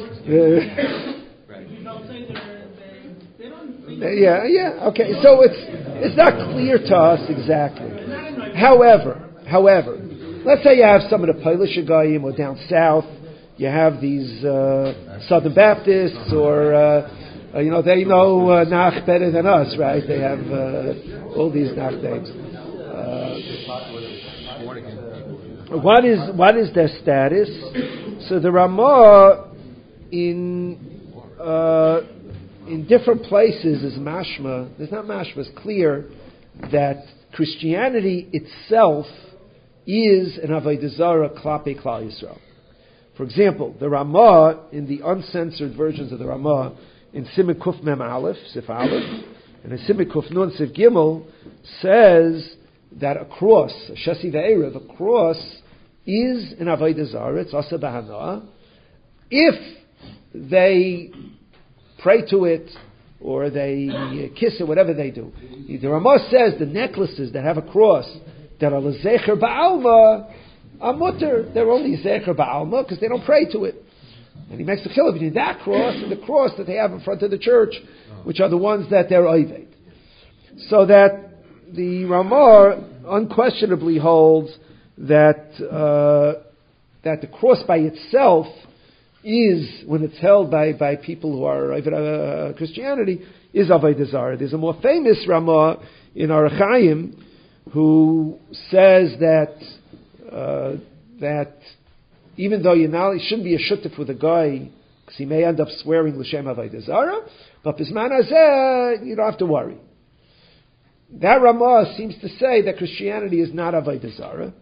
Yeah, yeah, okay. So it's it's not clear to us exactly. However, however, let's say you have some of the Polish Goyim or down south, you have these uh, Southern Baptists or... Uh, Uh, you know, they know uh, Nach better than us, right? They have uh, all these Nach names. Uh, what is what is their status? So the Ramah in uh, in different places is mashma. There's not mashma. It's clear that Christianity itself is an avodah zarah klape Klal Yisrael. For example, the Ramah in the uncensored versions of the Ramah. In Siman Kuf Mem Aleph, Sif Aleph, and in Siman Kuf Nun Sif Gimel, says that a cross, a Shasi Ve'erev, a cross is an Avodah Zarah, it's Asa B'Hana, if they pray to it, or they kiss it, whatever they do. The Ramah says the necklaces that have a cross, that are L'Zecher Ba'alma, are mutter, they're only Zecher Ba'alma, because they don't pray to it. And he makes the chiluk between that cross and the cross that they have in front of the church, which are the ones that they're oived. So that the Ramah unquestionably holds that uh, that the cross by itself is, when it's held by, by people who are oived uh, Christianity, is avodah zarah. There's a more famous Ramah in Orach Chaim who says that uh, that. Even though you now shouldn't be a shuttif with a guy, because he may end up swearing l'shem avodah zarah, but bisman hazeh, you don't have to worry. That Ramah seems to say that Christianity is not avodah zarah,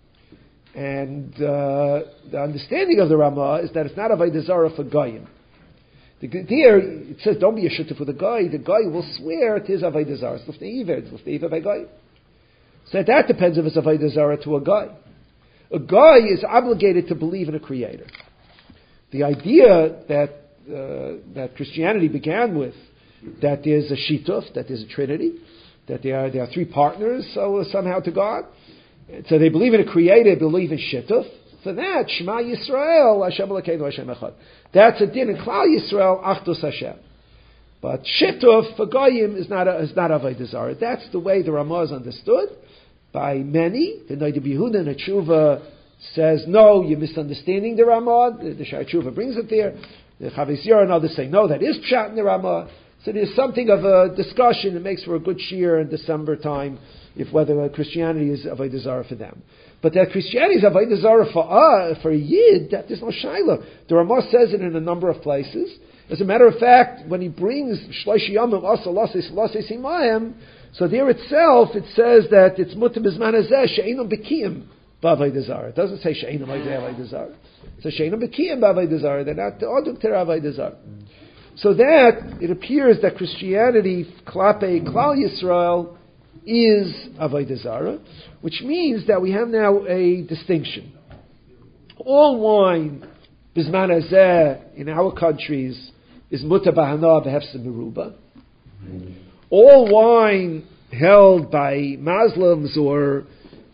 and uh, the understanding of the Ramah is that it's not avodah zarah for goyim. The there it says don't be a shuttif with a guy. The guy will swear it is avodah zarah. It's l'fnei iver. It's l'fnei iver by goyim. So that depends if it's avodah zarah to a guy. A guy is obligated to believe in a creator. The idea that uh, that Christianity began with, that there's a shituf, that there's a trinity, that there are, there are three partners so somehow to God. And so they believe in a creator, they believe in shituf. For that, Shema Yisrael, Hashem Elokeinu, Hashem Echad. That's a din in Klal Yisrael, Achdus Hashem. But shituf for goyim is not a, is not avodah zarah. That's the way the Ramah is understood by many. The Noda B'Yehuda in Tshuva says, no, you're misunderstanding the Ramah. The, the Shai Tshuva brings it there. The Chavis Yor and others say, no, that is pshat in the Ramah. So there's something of a discussion that makes for a good shir in December time, if whether Christianity is avodah zarah for them. But that Christianity is avodah zarah for uh, for a Yid, that there's no shaila. The Ramah says it in a number of places. As a matter of fact, when he brings Shloshi Yomim Asa Lasis Lasis Imayim, so there itself, it says that it's mutter bizman hazeh she'einam bekiyim b'avodah zarah. It doesn't say she'einam avodah zarah. It says she'einam bekiyim b'avodah zarah. They're not oduk ter avodah zarah. So that it appears that Christianity klape Klal Yisrael is avodah zarah, which means that we have now a distinction. All wine bizman hazeh in our countries is mutter b'hana b'hefsed meruba. All wine held by Muslims or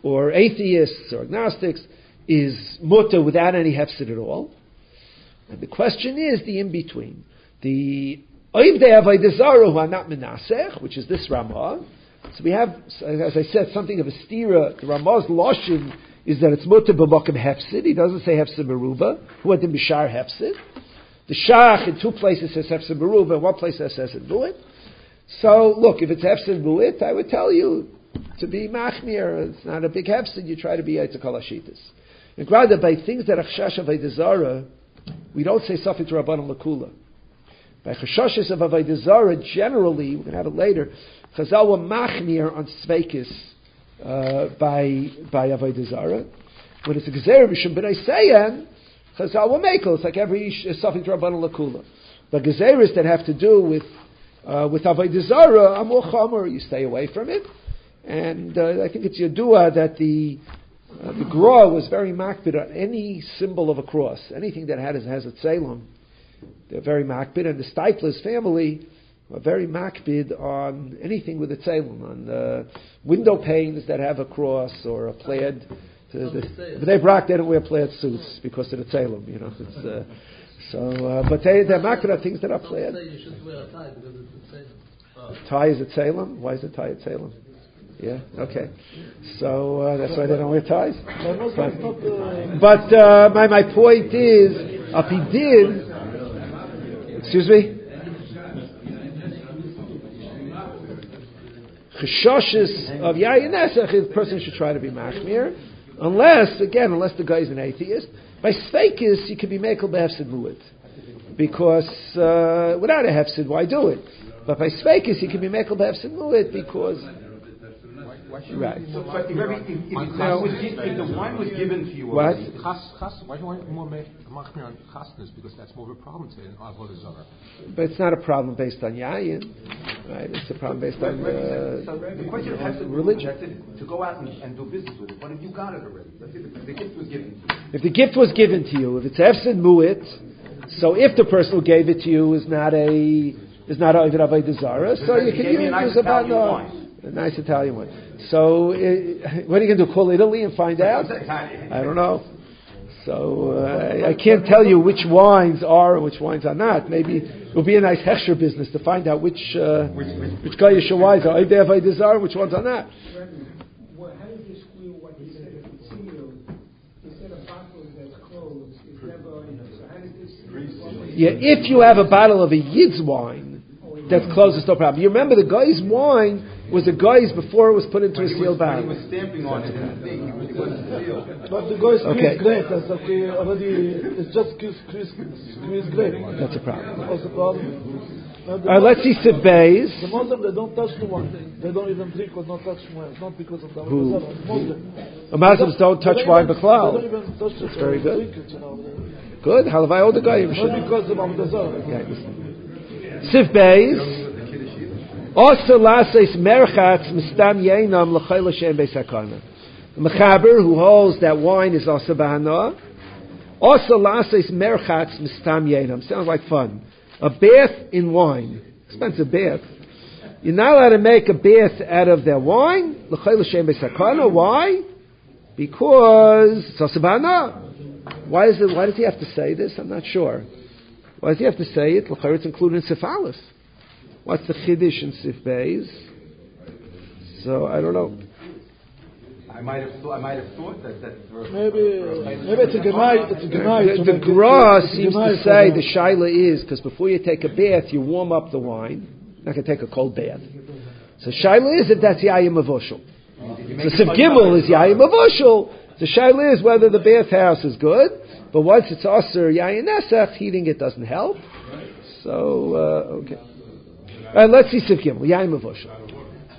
or atheists or agnostics is mutter without any hefsid at all. And the question is the in-between. The oivdei avodah zarah who are not menasech, which is this Ramah. So we have, as I said, something of a stira. The Ramah's loshin is that it's mutter b'makom hefsid. He doesn't say hefsid meruba. Who had the bishar hefsid? The shach in two places says hefsid meruba, in one place says hefsid mu'it. So look, if it's hefsid mu'it, I would tell you to be machmir. It's not a big hefsid. You try to be yitzakol hashitas. And rather by things that achshash avodah zarah, we don't say safek to rabbanon lakula. By chashashes of avodah zarah, generally, we're going to have it later, Chazal were machmir on sveikis uh, by by avodah zarah. When it's a gezer b'shem b'nai sayan, Chazal were makel. It's like every safek to rabbanon lakula. But gezeres that have to do with uh, with avodah zarah, amor chomer, you stay away from it. And uh, I think it's Yadua that the uh, the Gra was very makbid on any symbol of a cross, anything that had has a tzelem. They're very makbid, and the Stipler's family are very makbid on anything with a tzelem, on uh, window panes that have a cross or a plaid. To the, but they brought they don't wear plaid suits because of the tzelem, you know. It's, uh, so, uh, but they they're makbid on things that are plaid. You should wear a tie because it's a tzelem. Tie is a tzelem? Why is a tie a tzelem? Yeah, okay. So uh, that's why they don't wear ties. But, but uh, my my point is, if he did, excuse me, cheshoshes of yayin nesach, the person should try to be machmir, unless again, unless the guy is an atheist. By sveikis, you can be mekel behefsid mu'it, because uh, without a hefsid, why do it? But by sveikis, you can be mekel behefsid mu'it because. Right. So, but if, if, if, if, now, was, if the wine was given to you, what? Chas, chas, why do you want more machmir on chasness? Because that's more of a problem today in avodah zarah. But it's not a problem based on yayin, right? It's a problem based on uh, so the question of has to religion. to go out and, and do business with it. But if you got it already, let's say the, the gift was given to you. If the gift was given to you, if it's hefsid mu'it, so if the person who gave it to you is not a is not a avodah zarah, so you can use about no. A nice Italian one. So, uh, what are you going to do? Call Italy and find out? I don't know. So, uh, I can't tell you which wines are and which wines are not. Maybe it would be a nice hechsher business to find out which uh, which, which, which Goyish wines are. If they have Avodah zarah, which ones are not. Well, how does this squeal what he said if it's sealed? He said a bottle that's closed is never, so how does this Yeah, if you have a bottle of a Yid's wine that's closed, it's no problem. You remember the guy's wine was a guy's before it was put into a sealed bottle. He was stamping on it, and it wasn't sealed. But the guy's Okay. squeezed grape, that's okay, already, it's just squeezed, squeezed, squeezed grape. That's a problem. What's the problem? Now, the All right, let's see Sif Beis. The Muslim, they don't touch the wine. They don't even drink or not touch wine. It's not because of the Who? Muslim. The Muslims don't touch wine They b'klal. don't even touch it. That's very or good. drink it, you know. Good. Halavai all the guy. Not because of Avodah zarah. Okay. Sif Beis. Also, lases merchatz mistam yeinam l'chayla she'en beis hakana. The mechaber who holds that wine is also bahana. Also, lases merchatz mistam yeinam. Sounds like fun. A bath in wine, expensive bath. You're not allowed to make a bath out of their wine. L'chayla she'en beis hakana. Why? Because it's also bahana. Why is it? Why does he have to say this? I'm not sure. Why does he have to say it? L'chayla it's included in Sif Aleph. What's the chiddush in Sif Beis? So I don't know. I might have thought. I might have thought that that. Maybe, maybe it's a genai. It's a genai. The, the Gra seems to say the shaila is because before you take a bath, you warm up the wine. You're not going to take a cold bath. So shaila is if that's yayim avoshel. So Sif Gimel is yayim avoshel. The shaila is whether the bathhouse is good, but once it's aser yayin nesach, heating it doesn't help. So uh, okay. Uh, let's see Sif Gimel, Yaim Avoshel.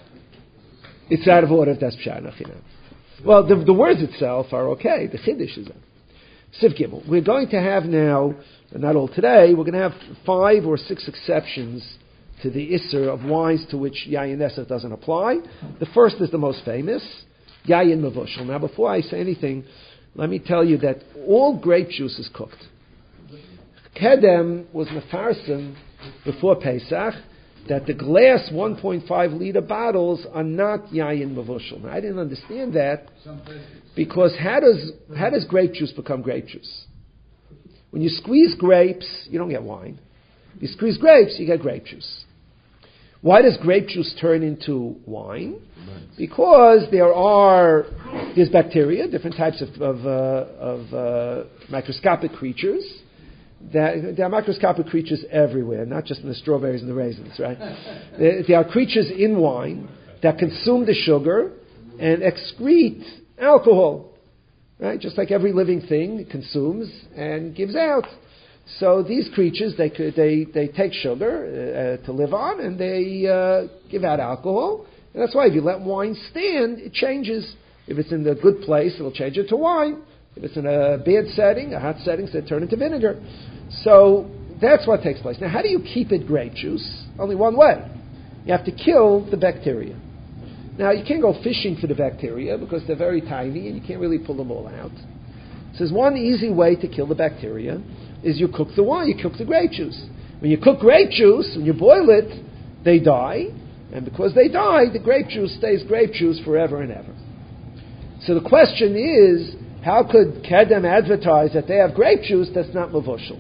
It's out of order if that's Pshat Nachinam. Well, the, the words itself are okay. The Chiddush is that. Sif Gimel. We're going to have now, not all today, we're going to have five or six exceptions to the Isser of wines to which Yayin Nesach doesn't apply. The first is the most famous, Yayin Mavoshel. Now, before I say anything, let me tell you that all grape juice is cooked. Kedem was Mefarsim before Pesach, that the glass one point five liter bottles are not yayin mavushal. Now, I didn't understand that because how does how does grape juice become grape juice? When you squeeze grapes, you don't get wine. You squeeze grapes, you get grape juice. Why does grape juice turn into wine? Because there are there's bacteria, different types of of, uh, of uh, microscopic creatures. That, there are microscopic creatures everywhere, not just in the strawberries and the raisins, right? there, there are creatures in wine that consume the sugar and excrete alcohol, right? Just like every living thing consumes and gives out. So these creatures, they could, they, they take sugar uh, to live on, and they uh, give out alcohol. And that's why if you let wine stand, it changes. If it's in the good place, it'll change it to wine. If it's in a bad setting, a hot setting, so it turn into vinegar. So that's what takes place. Now, how do you keep it grape juice? Only one way. You have to kill the bacteria. Now, you can't go fishing for the bacteria because they're very tiny and you can't really pull them all out. So there's one easy way to kill the bacteria is you cook the wine, you cook the grape juice. When you cook grape juice, when you boil it, they die. And because they die, the grape juice stays grape juice forever and ever. So the question is, how could Kedem advertise that they have grape juice that's not mavushal?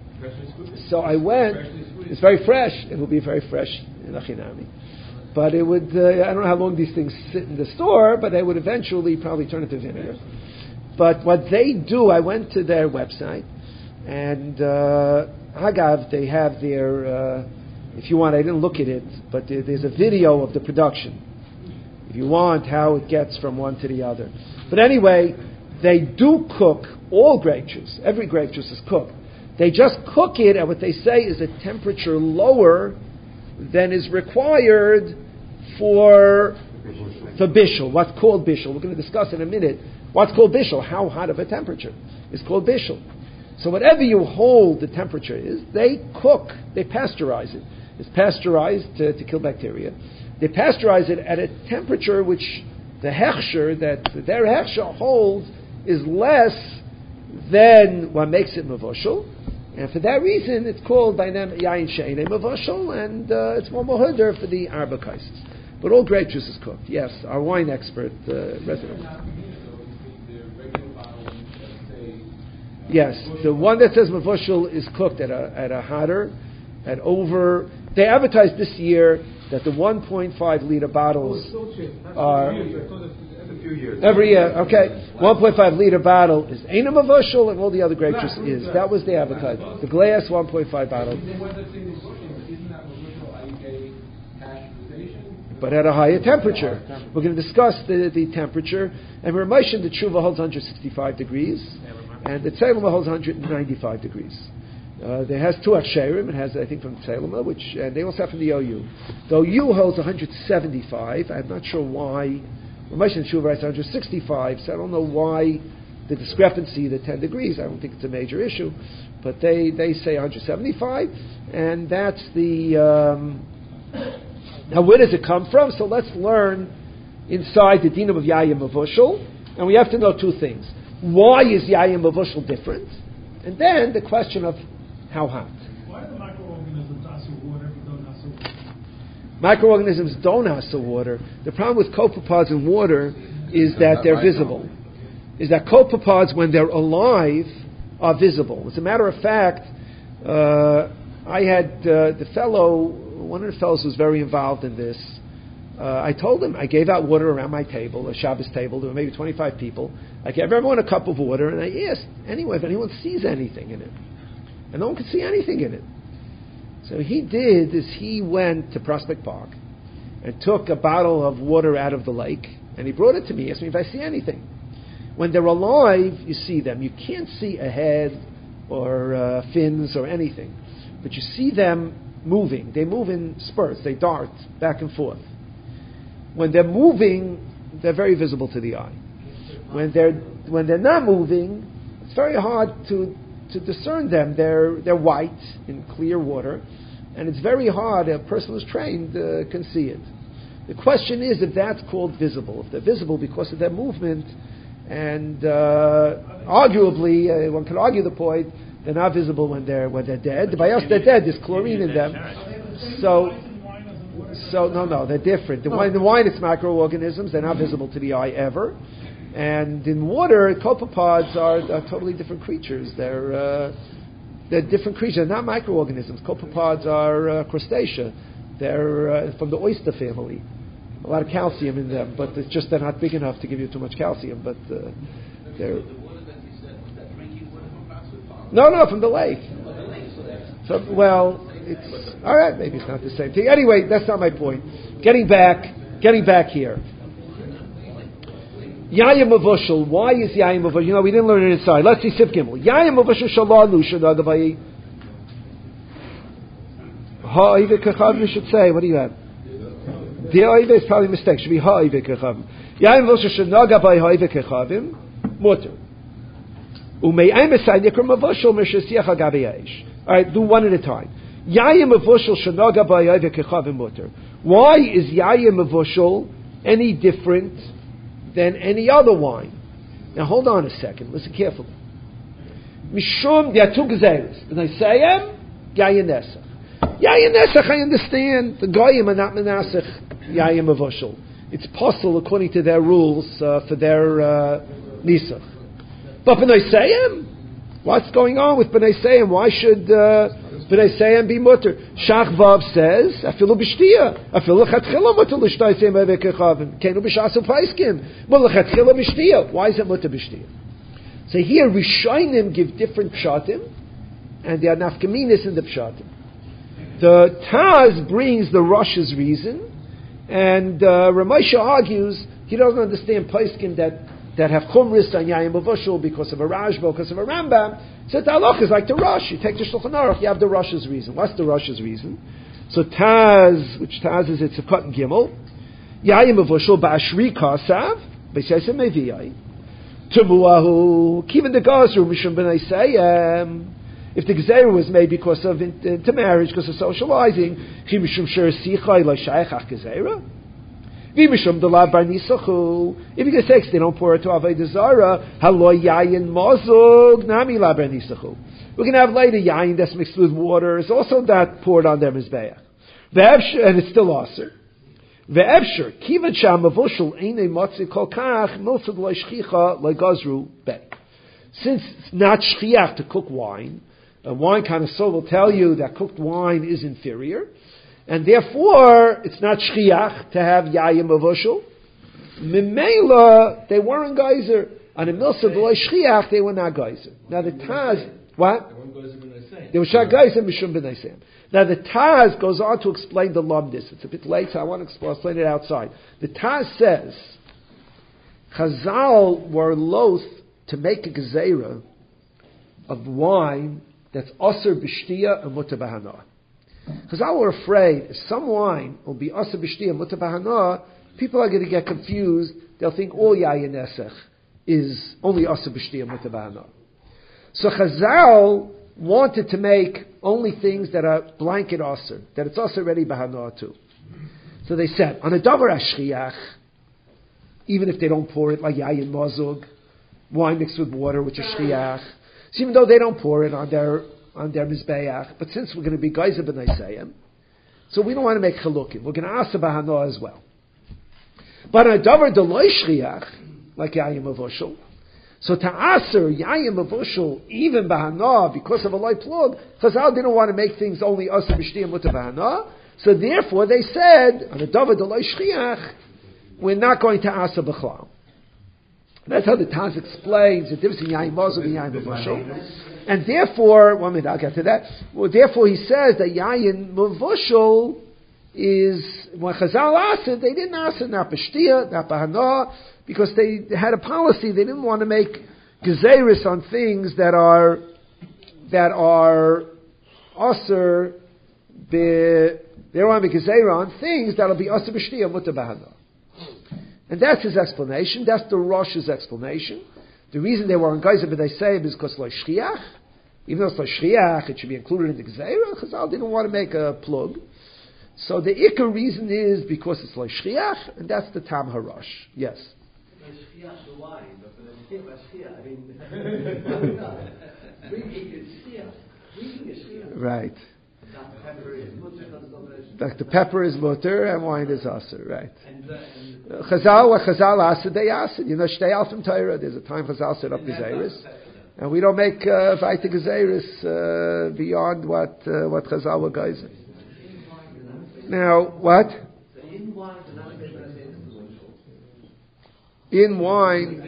So I went, it's very fresh, it will be very fresh in Achinami. But it would, uh, I don't know how long these things sit in the store, but they would eventually probably turn into vinegar. But what they do, I went to their website, and uh, Agav, they have their, uh, if you want, I didn't look at it, but there, there's a video of the production. If you want, how it gets from one to the other. But anyway, they do cook all grape juice. Every grape juice is cooked. They just cook it at what they say is a temperature lower than is required for, for bishul. What's called bishul? We're going to discuss in a minute. What's called bishul? How hot of a temperature is called bishul. So whatever you hold the temperature is, they cook, they pasteurize it. It's pasteurized to, to kill bacteria. They pasteurize it at a temperature which the hechsher, that their hechsher holds, is less than what makes it mavushal, and for that reason it's called by them yayin she'enei mavushal, and uh, it's more mohuder for the arba kaises. But all grape juice is cooked. Yes, our wine expert, uh, resident. Yes, the one that says mavushal is cooked at a at a hotter, at over. They advertised this year that the one point five liter bottles are. Few years. Every year, okay. one point five liter bottle is Eina Mavushal, and all the other grape juice is. That was the advertisement. The glass one point five bottle. But at a higher temperature. We're going to discuss the, the temperature. And Ramoshan, the Tshuva holds one hundred sixty-five degrees, and the Tzelema holds one hundred ninety-five degrees. Uh, there has two Aksherim. It has, I think, from Tzelema, which and they also have from the O U. The O U holds one hundred seventy-five. I'm not sure why. Ramesh and Tshuva writes one hundred sixty-five, so I don't know why the discrepancy, the ten degrees. I don't think it's a major issue, but they, they say one hundred seventy-five, and that's the. Um, now, where does it come from? So let's learn inside the dinam of Yayin Mavushal, and we have to know two things: why is Yayin Mavushal different, and then the question of how hot. Why do microorganisms also water if you don't also water? Microorganisms don't asa water. The problem with copepods and water is that they're visible. Is that copepods, when they're alive, are visible. As a matter of fact, uh, I had uh, the fellow, one of the fellows was very involved in this. Uh, I told him, I gave out water around my table, a Shabbos table. There were maybe twenty-five people. I gave everyone a cup of water, and I asked, anyway, if anyone sees anything in it. And no one could see anything in it. So he did is he went to Prospect Park and took a bottle of water out of the lake, and he brought it to me. He asked me if I see anything. When they're alive, you see them. You can't see a head or uh, fins or anything, but you see them moving. They move in spurts. They dart back and forth. When they're moving, they're very visible to the eye. When they're when they're not moving, it's very hard to to discern them. They're they're white in clear water, and it's very hard. A person who's trained uh, can see it. The question is if that's called visible. If they're visible because of their movement, and uh, arguably uh, one could argue the point they're not visible when they're when they're dead. By us, they're dead. There's chlorine in them. So So no, no, they're different. The, oh. wine, the wine, it's microorganisms. They're not visible to the eye ever. And in water, copepods are, are totally different creatures. They're uh, they're different creatures. They're not microorganisms. Copepods are uh, crustacea. They're uh, from the oyster family. A lot of calcium in them, but it's just they're not big enough to give you too much calcium. But uh, they're no, no, from the lake. So, well, it's all right. Maybe it's not the same thing. Anyway, that's not my point. Getting back, getting back here. Yayim Mavushal. Why is Yayim Mavushal? You know, we didn't learn it inside. Let's see Sif Gimel. Yayim Mavushal Shalalu Shadagavai. Ha'ivik Kachavim should say. What do you have? The Ha'ivik is probably a mistake. Should be Ha'ivik Kachavim. Yayim Mavushal Shadagavai Ha'ivik Kachavim. Mutter. Umei Emesayin Yikram Mavushal Meshasiach Agabayaish. All right, do one at a time. Yayim Mavushal Shadagavai Ha'ivik Kachavim Mutter. Why is Yayim Mavushal any different than any other wine? Now hold on a second, listen carefully. Mishum, there are two gezeiros. When I say them, Yayin Nesach. Yayin Nesach, I understand. The Goyim are not Menasech Yayim Mavushal. It's possible according to their rules uh, for their uh, Nisach. But B'nai Seyem, what's going on with B'nai Seyem? Why should uh, B'nai Seyem be mutter? Shach Vav says, Afilu b'shtia, Afilu chatchila mutter l'shtay Seyem v'kechavim, Kenu b'shasu paiskim, but l'chatchila b'shtia. Why is it mutter b'shtia? So here Rishonim give different pshatim, and there are nafkaminis in the pshatim. The Taz brings the Rosh's reason, and uh, Ramosha argues he doesn't understand paiskim that that have chumris and Yayim Mavushal because of a Rashba, because of a Rambam. So the halach is like the Rosh. You take the Shulchan Aruch, you have the Rosh's reason. What's the Rosh's reason? So Taz, which Taz is, it's a cut and gimel. Yayim Mavushal ba'ashri kasav, b'seisem meviyai. Tumuahu, kivin de gazru, mishum b'nai sayem. If the Gezerah was made because of into marriage, because of socializing, chi mishum sher sichai la shayachach Gezerah. If you're going to say they don't pour it to Avodah Zarah, halo yayin mozog nami la bar nisachu. We're going to have later yayin that's mixed with water. It's also not poured on their mizbeach, and it's still aser. Ve'ebsher kivan sham mavushal einay motzi kol kach miltzad lo shchicha lo gazru bet. Since it's not shchiach to cook wine, a wine connoisseur will tell you that cooked wine is inferior. And therefore, it's not shchiach to have yayim mavushal. Mimela, they weren't geyser. On a milsa below shchiach, they were not geyser. Now the Taz, what? They were shach geyser mishum b'nai seim. Now the Taz goes on to explain the lumdis. It's a bit late, so I want to explain it outside. The Taz says, Chazal were loath to make a gezerah of wine that's aser b'shtia and mutar b'hana. Because I were afraid if some wine will be asa b'shtia mutar b'hana, people are going to get confused. They'll think all yayin nesach is only asa b'shtia mutar b'hana. So Chazal wanted to make only things that are blanket aser, that it's asa ready b'hana too. So they said on a davar ashchiach, even if they don't pour it like yayin mazug, wine mixed with water, which is shchiach. So even though they don't pour it on their on their mizbeach, but since we're going to be geyser b'nai sayim, so we don't want to make chalukim. We're going to asa b'hana as well. But on a davar deloi shchiach, like yayim mavushal, so to aser yayim mavushal even b'hana because of a loy plug, Chazal didn't want to make things only asa b'shtia mutar b'hana. So therefore they said on a davar deloi shchiach, we're not going to asa b'chlal. That's how the Taz explains the difference in Yayin Mazug and Yayin Mavushal. And therefore, one minute, I'll get to that. Well, therefore he says that Yayin Mavushal is, when Chazal asked it, they didn't ask it, not B'shtia, not B'hana, because they had a policy, they didn't want to make Gezeris on things that are, that are Aser, they don't want to make Gezer on things that'll be Aser B'shtia, Mutar B'hana. And that's his explanation. That's the Rosh's explanation. The reason they were on geyser b'nai sayim is because lo shchiach. Even though it's lo shchiach, it should be included in the gezerah. Chazal didn't want to make a plug. So the ikar reason is because it's lo shchiach, and that's the tam harosh. Yes. Shchiach the wine, but for the shchiach, I mean, drinking is shchiach. Drinking is shchiach. Right. Like the pepper is mutter and wine is aser, right? Chazal, what Chazal aser, they aser. You know, shtei alfim Torah. There's a time Chazal set up gezeres, and we don't make vayte uh, gezeres uh, beyond what uh, what Chazal were geyser. Now, what? In wine.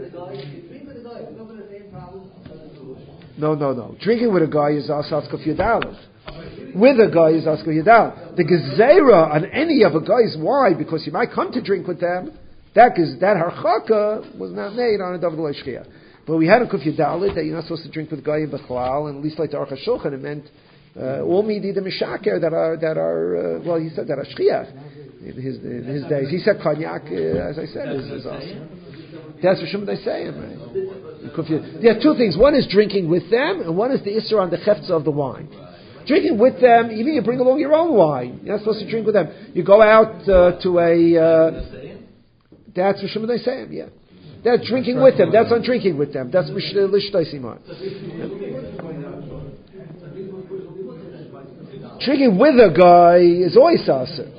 No, no, no. Drinking with a guy is asaf kafiyadalit. With a guy is asaf kafiyadalit. The gezerah on any of a guy's why, because you might come to drink with them. That is that harchaka was not made on a davar l'shchiyah. But we had a kafiyadalit that you're not supposed to drink with a guy in bechlal, and at least like the Aruch HaShulchan, it meant uh, all midi the mishaker that are that are uh, well, he said that are shchiyah in his in his days. He said cognac, uh, as I said, is, is awesome. That's what they say, right? There are two things. One is drinking with them, and one is the isser on the chefza of the wine. Drinking with them, even you bring along your own wine. You're not supposed to drink with them. You go out uh, to a. Uh, that's what they say, yeah. That's drinking with them. That's not drinking with them. That's lishtaisimah. Drinking with a guy is always aser.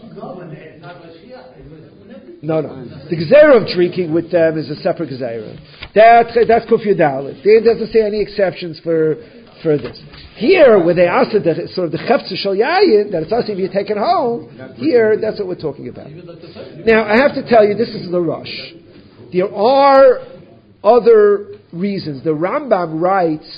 No, no. The gezerah of drinking with them is a separate gezerah. That, that's kufya dalet. There doesn't say any exceptions for for this. Here, where they asked that sort of the chefza shel yayin, that it's us if you take it home, here, that's what we're talking about. Now, I have to tell you, this is the rush. There are other reasons. The Rambam writes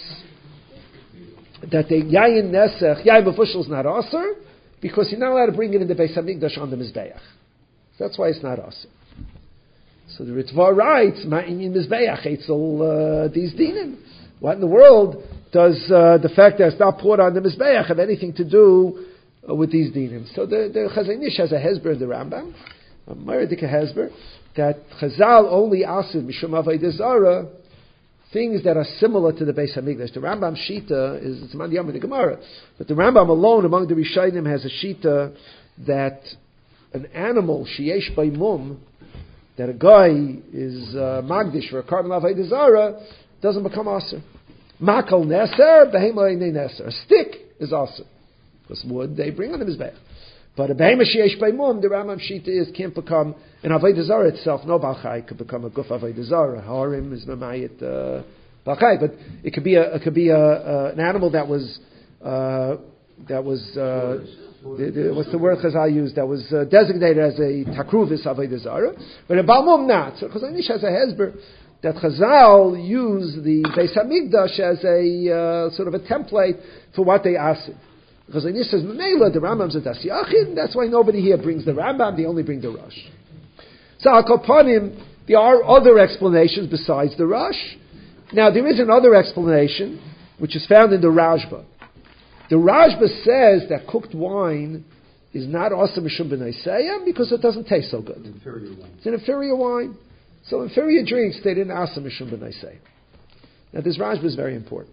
that the yayin nesech, yayin b'fushel is not aser, because you're not allowed to bring it in the Beis Hamikdash on the Mizbeach. That's why it's not us. So the Ritva writes, "Ma'inin mizbeach etzel these dinim." What in the world does uh, the fact that it's not poured on the mizbeach have anything to do uh, with these dinim? So the, the Chazon Ish has a hezber in the Rambam, a Meredika hezber, that Chazal only asid mishum avodah zara things that are similar to the Beis Hamikdash. The Rambam shita is it's man yom in the Gemara, but the Rambam alone among the Rishonim has a shita that an animal, sheyesh by mum, that a guy is uh, magdish for a carbon avodah zara, doesn't become aser. Makal neser, behema einei neser. A stick is aser. Because wood they bring on the mizbech. But a behema sheyesh by mum, the Rambam shita is can't become an avodah zara itself. No balchai could become a guf avodah zara. Harim is mamayit uh, balchai, but it could be a it could be a, uh, an animal that was uh, that was. Uh, The, the, what's the word Chazal used that was uh, designated as a takruvis avodah zara, but a balmum not. So Chazal Ish has a hezber that Chazal use the Beis Hamikdash as a uh, sort of a template for what they asked. Chazal Ish says Memela the Rambam's a das yachid. That's why nobody here brings the Rambam. They only bring the Rosh. So Al Kopanim, there are other explanations besides the Rosh. Now there is another explanation which is found in the Rashba. The Rashba says that cooked wine is not also mishum b'nei seyam because it doesn't taste so good. Inferior wine. It's an inferior wine. So inferior drinks, they didn't ask the mishum b'nei seyam. Now this Rashba is very important.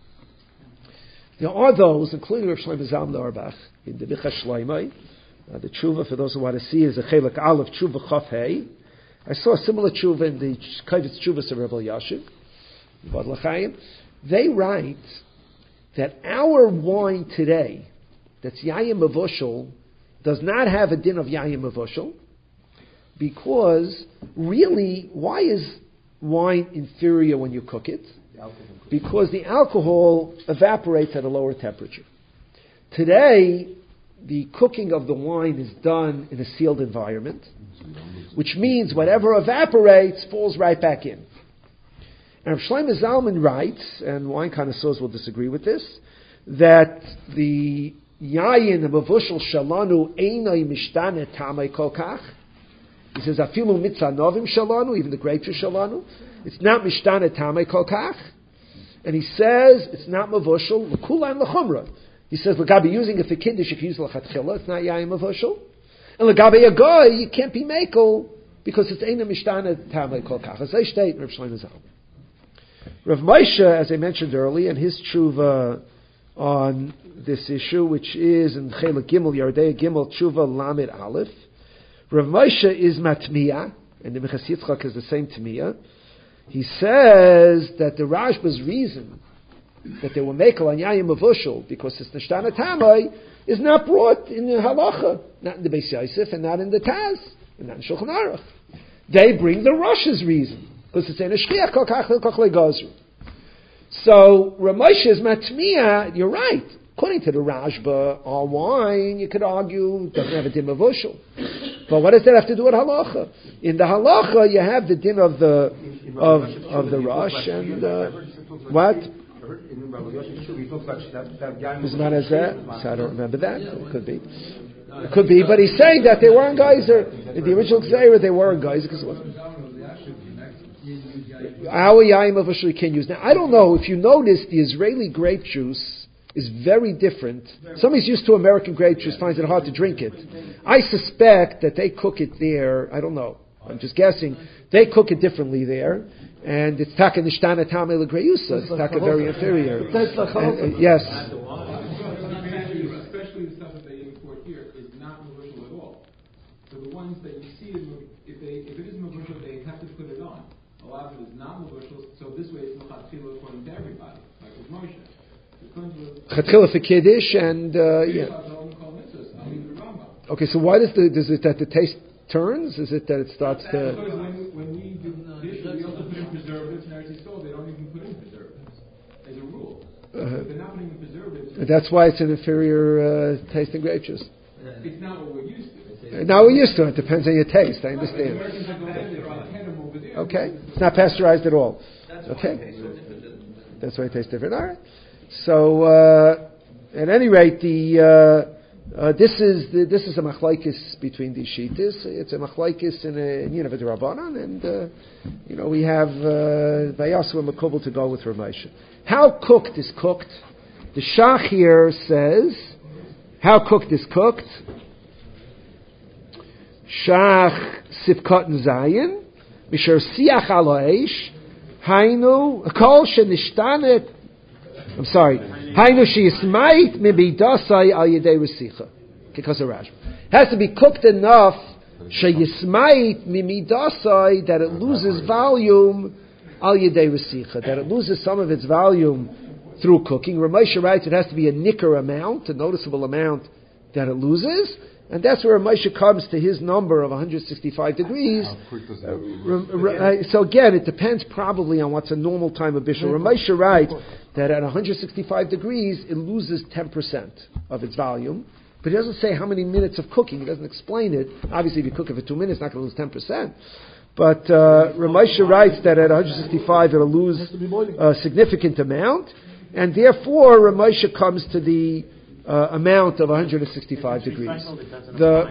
There are those, including Rav Shlomo Zalman Auerbach, in the Bicha Shloimei, uh, the tshuva, for those who want to see, is a chelik aleph tshuva chaf hey. I saw a similar tshuva in the Kavitz Tshuvas of Rebbe Yashiv, Bad L'chaim. They write that our wine today, that's Yayin Mavushal, does not have a din of Yayin Mavushal, because really, why is wine inferior when you cook it? Because the alcohol evaporates at a lower temperature. Today, the cooking of the wine is done in a sealed environment, which means whatever evaporates falls right back in. And Rav Shlomo Zalman writes, and wine connoisseurs will disagree with this, that the yayin mavushal shalanu einay mishtane tamei kolkach. He says afilu mitzanovim shalanu, even the grapes are shalanu. It's not mishtane tamei kolkach. And he says it's not mavushal l'kulan l'chumra. He says l'gabi using it for kiddush if you use l'chatchila, it's not yayin mavushal. And l'gabi a guy, you can't be mekel because it's einay mishtane tamei kolkach. As I state, Rav Shlomo Zalman. Rav Moshe, as I mentioned earlier, in his tshuva on this issue, which is in Chelik Gimel, Yardei Gimel, Tshuva Lamed Aleph, Rav Moshe is matmiya, and the Minchas Yitzchak is the same tmiya. He says that the Rashba's reason that they were mekel on yayim mavushal because it's nishtana tamai is not brought in the halacha, not in the Beis Yosef and not in the Taz and not in Shulchan Aruch. They bring the Rosh's reason because it's in a shliach kol kach kol legazru. So Ramosha is matmiya. You're right. According to the Rashba, on wine you could argue it doesn't have a din mavushal. But what does that have to do with halacha? In the halacha, you have the din of the of of the rush and uh, what? Is not as that? So I don't remember that. It could be. It could be. But he's saying that they weren't geyser. In the original Gzeira, they weren't geyser because it wasn't. Our yaim of Ashuri can use. Now I don't know if you notice the Israeli grape juice is very different. Somebody's used to American grape juice, finds it hard to drink it. I suspect that they cook it there, I don't know, I'm just guessing, they cook it differently there, and it's taka nishtana tamei l'greyusa, it's taka very inferior. And, uh, yes. Especially the stuff that they import here is not mavushal at all. So the ones that you see, if they if it is mavushal, they have to put it on. A lot of it is not mavushal, so this way it's l'chatchila according to everybody, like with Moshe. Chatchila for kiddush and uh, yeah. Okay, so why does the does it that the taste turns? Is it that it starts to? Because when, when we do dish, we also put in preservatives and everything. So they don't even put in preservatives as a rule. Uh-huh. If they're not putting in preservatives. That's why it's an inferior uh, tasting grape juice. It's not what we're used to. Now we're used to it. Depends on your taste. I understand. Okay, it's not pasteurized at all. Okay, that's why it tastes different. All right. So, uh, at any rate, the uh, uh, this is the, this is a machlaikis between these shitas. It's a machlaikis in a you know v'drabanan, and uh, you know we have vayasu and makubal to go with Ramosha. How cooked is cooked? The Shach here says, how cooked is cooked? Shach sivkot zayin misher siach aloish hainu kol shenishtanet. I'm sorry. Hainu sheismait mibidasai al yedei resicha. Because of Rashi. It has to be cooked enough sheyismait mimidasai that it loses volume al yedei resicha. That it loses some of its volume through cooking. Ramosha writes it has to be a nicker amount, a noticeable amount that it loses. And that's where Ramosha comes to his number of one hundred sixty-five degrees. Uh, so again, it depends probably on what's a normal time of Bishul. Ramosha writes that at one hundred sixty-five degrees, it loses ten percent of its volume. But he doesn't say how many minutes of cooking. He doesn't explain it. Obviously, if you cook it for two minutes, it's not going to lose ten percent. But uh, Ramosha writes that at one hundred sixty-five, it'll lose a significant amount. And therefore, Ramosha comes to the uh, amount of one hundred sixty-five degrees. The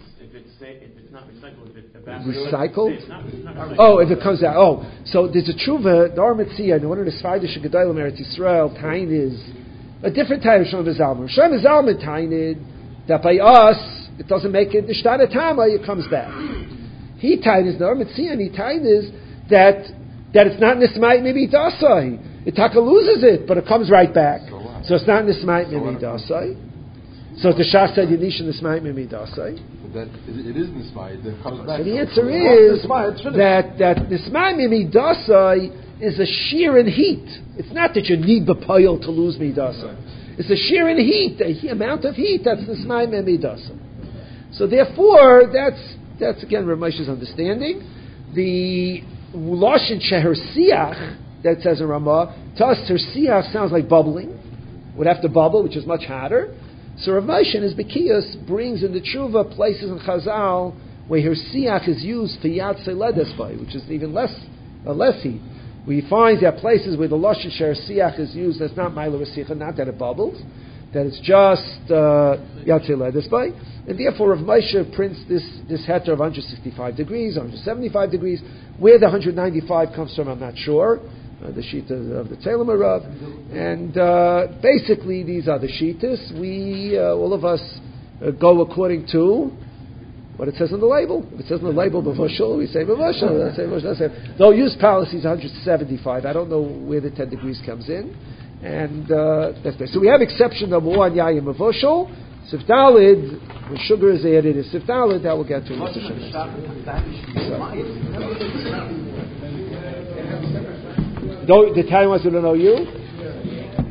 recycled? Oh, if it comes out. Oh, so there's a tshuva, the Or Metzia, and one of the Svaidish Gedolim Eretz Yisrael, Tain is a different type of Shlomo Zalman. Shlomo Zalman Tainid, that by us, it doesn't make it, the Shtana Tama, it comes back. He Tain is, the Or Metzia, and he Tain is that, that it's not Nismait Mimi Dasai. It taka loses it, but it comes right back. So, so it's not Nismait Mimi Dasai. So the Shach said Yenish Nismait Mimi Dasai. That it is Nismai, that comes back. So the answer is that that Nismai Midasai is a shear in heat. It's not that you need the pile to lose Midasai. It's a shear in heat, the amount of heat, that's Nismai Midasai. So therefore, that's that's again Ramesh's understanding. The Lashon Sheher Siach that says in Ramah, to us her Siach sounds like bubbling. Would have to bubble, which is much hotter. So Rav Moshe in his Bekios brings in the Tshuva places in Chazal where her siach is used for Yad Seledesbai, which is even less uh, less heat. We find there are places where the Lashon Sher siach is used that's not Ma'ila Resicha, not that it bubbles, that it's just uh, Yad Seledesbai. And therefore Rav Moshe prints this, this heter of one hundred sixty-five degrees, one hundred seventy-five degrees. Where the one hundred ninety-five comes from, I'm not sure. Uh, the Shita of the Tzelem Rav, and uh, basically these are the Shitas. We, uh, all of us, uh, go according to what it says on the label. If it says on the label Bavushal, we say Bavushal. Let's say Bavushal. They'll use policies one hundred seventy-five. I don't know where the ten degrees comes in, and uh, that's there. So we have exception number one, Yayim Bavushal. Sif Dalid, when sugar is added, is Sif Dalid. That will get to Mister Don't, the Italian wants to know you?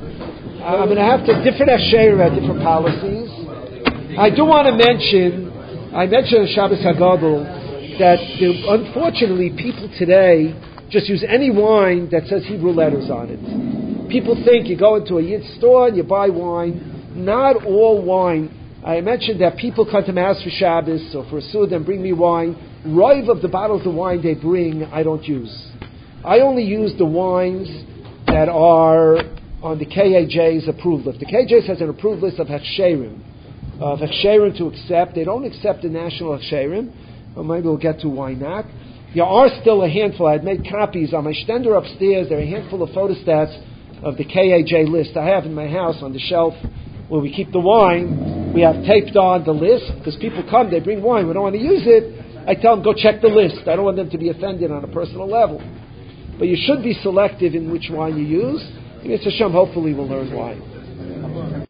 I'm going to have to different Asherim have different policies. I do want to mention, I mentioned on Shabbos Hagadol that there, unfortunately people today just use any wine that says Hebrew letters on it. People think you go into a Yid store and you buy wine. Not all wine. I mentioned that people come to Mass for Shabbos or for a Suda and bring me wine. Rive of the bottles of wine they bring, I don't use. I only use the wines that are on the K A J's approved list. The K A J has an approved list of Hechsherim, of Hechsherim to accept. They don't accept the national Hechsherim. Well, maybe we'll get to why not. There are still a handful. I had made copies on my stender upstairs. There are a handful of photostats of the K A J list I have in my house on the shelf where we keep the wine. We have taped on the list because people come, they bring wine. We don't want to use it. I tell them, go check the list. I don't want them to be offended on a personal level. But you should be selective in which wine you use. And Mitzvah Hashem, hopefully we'll learn why.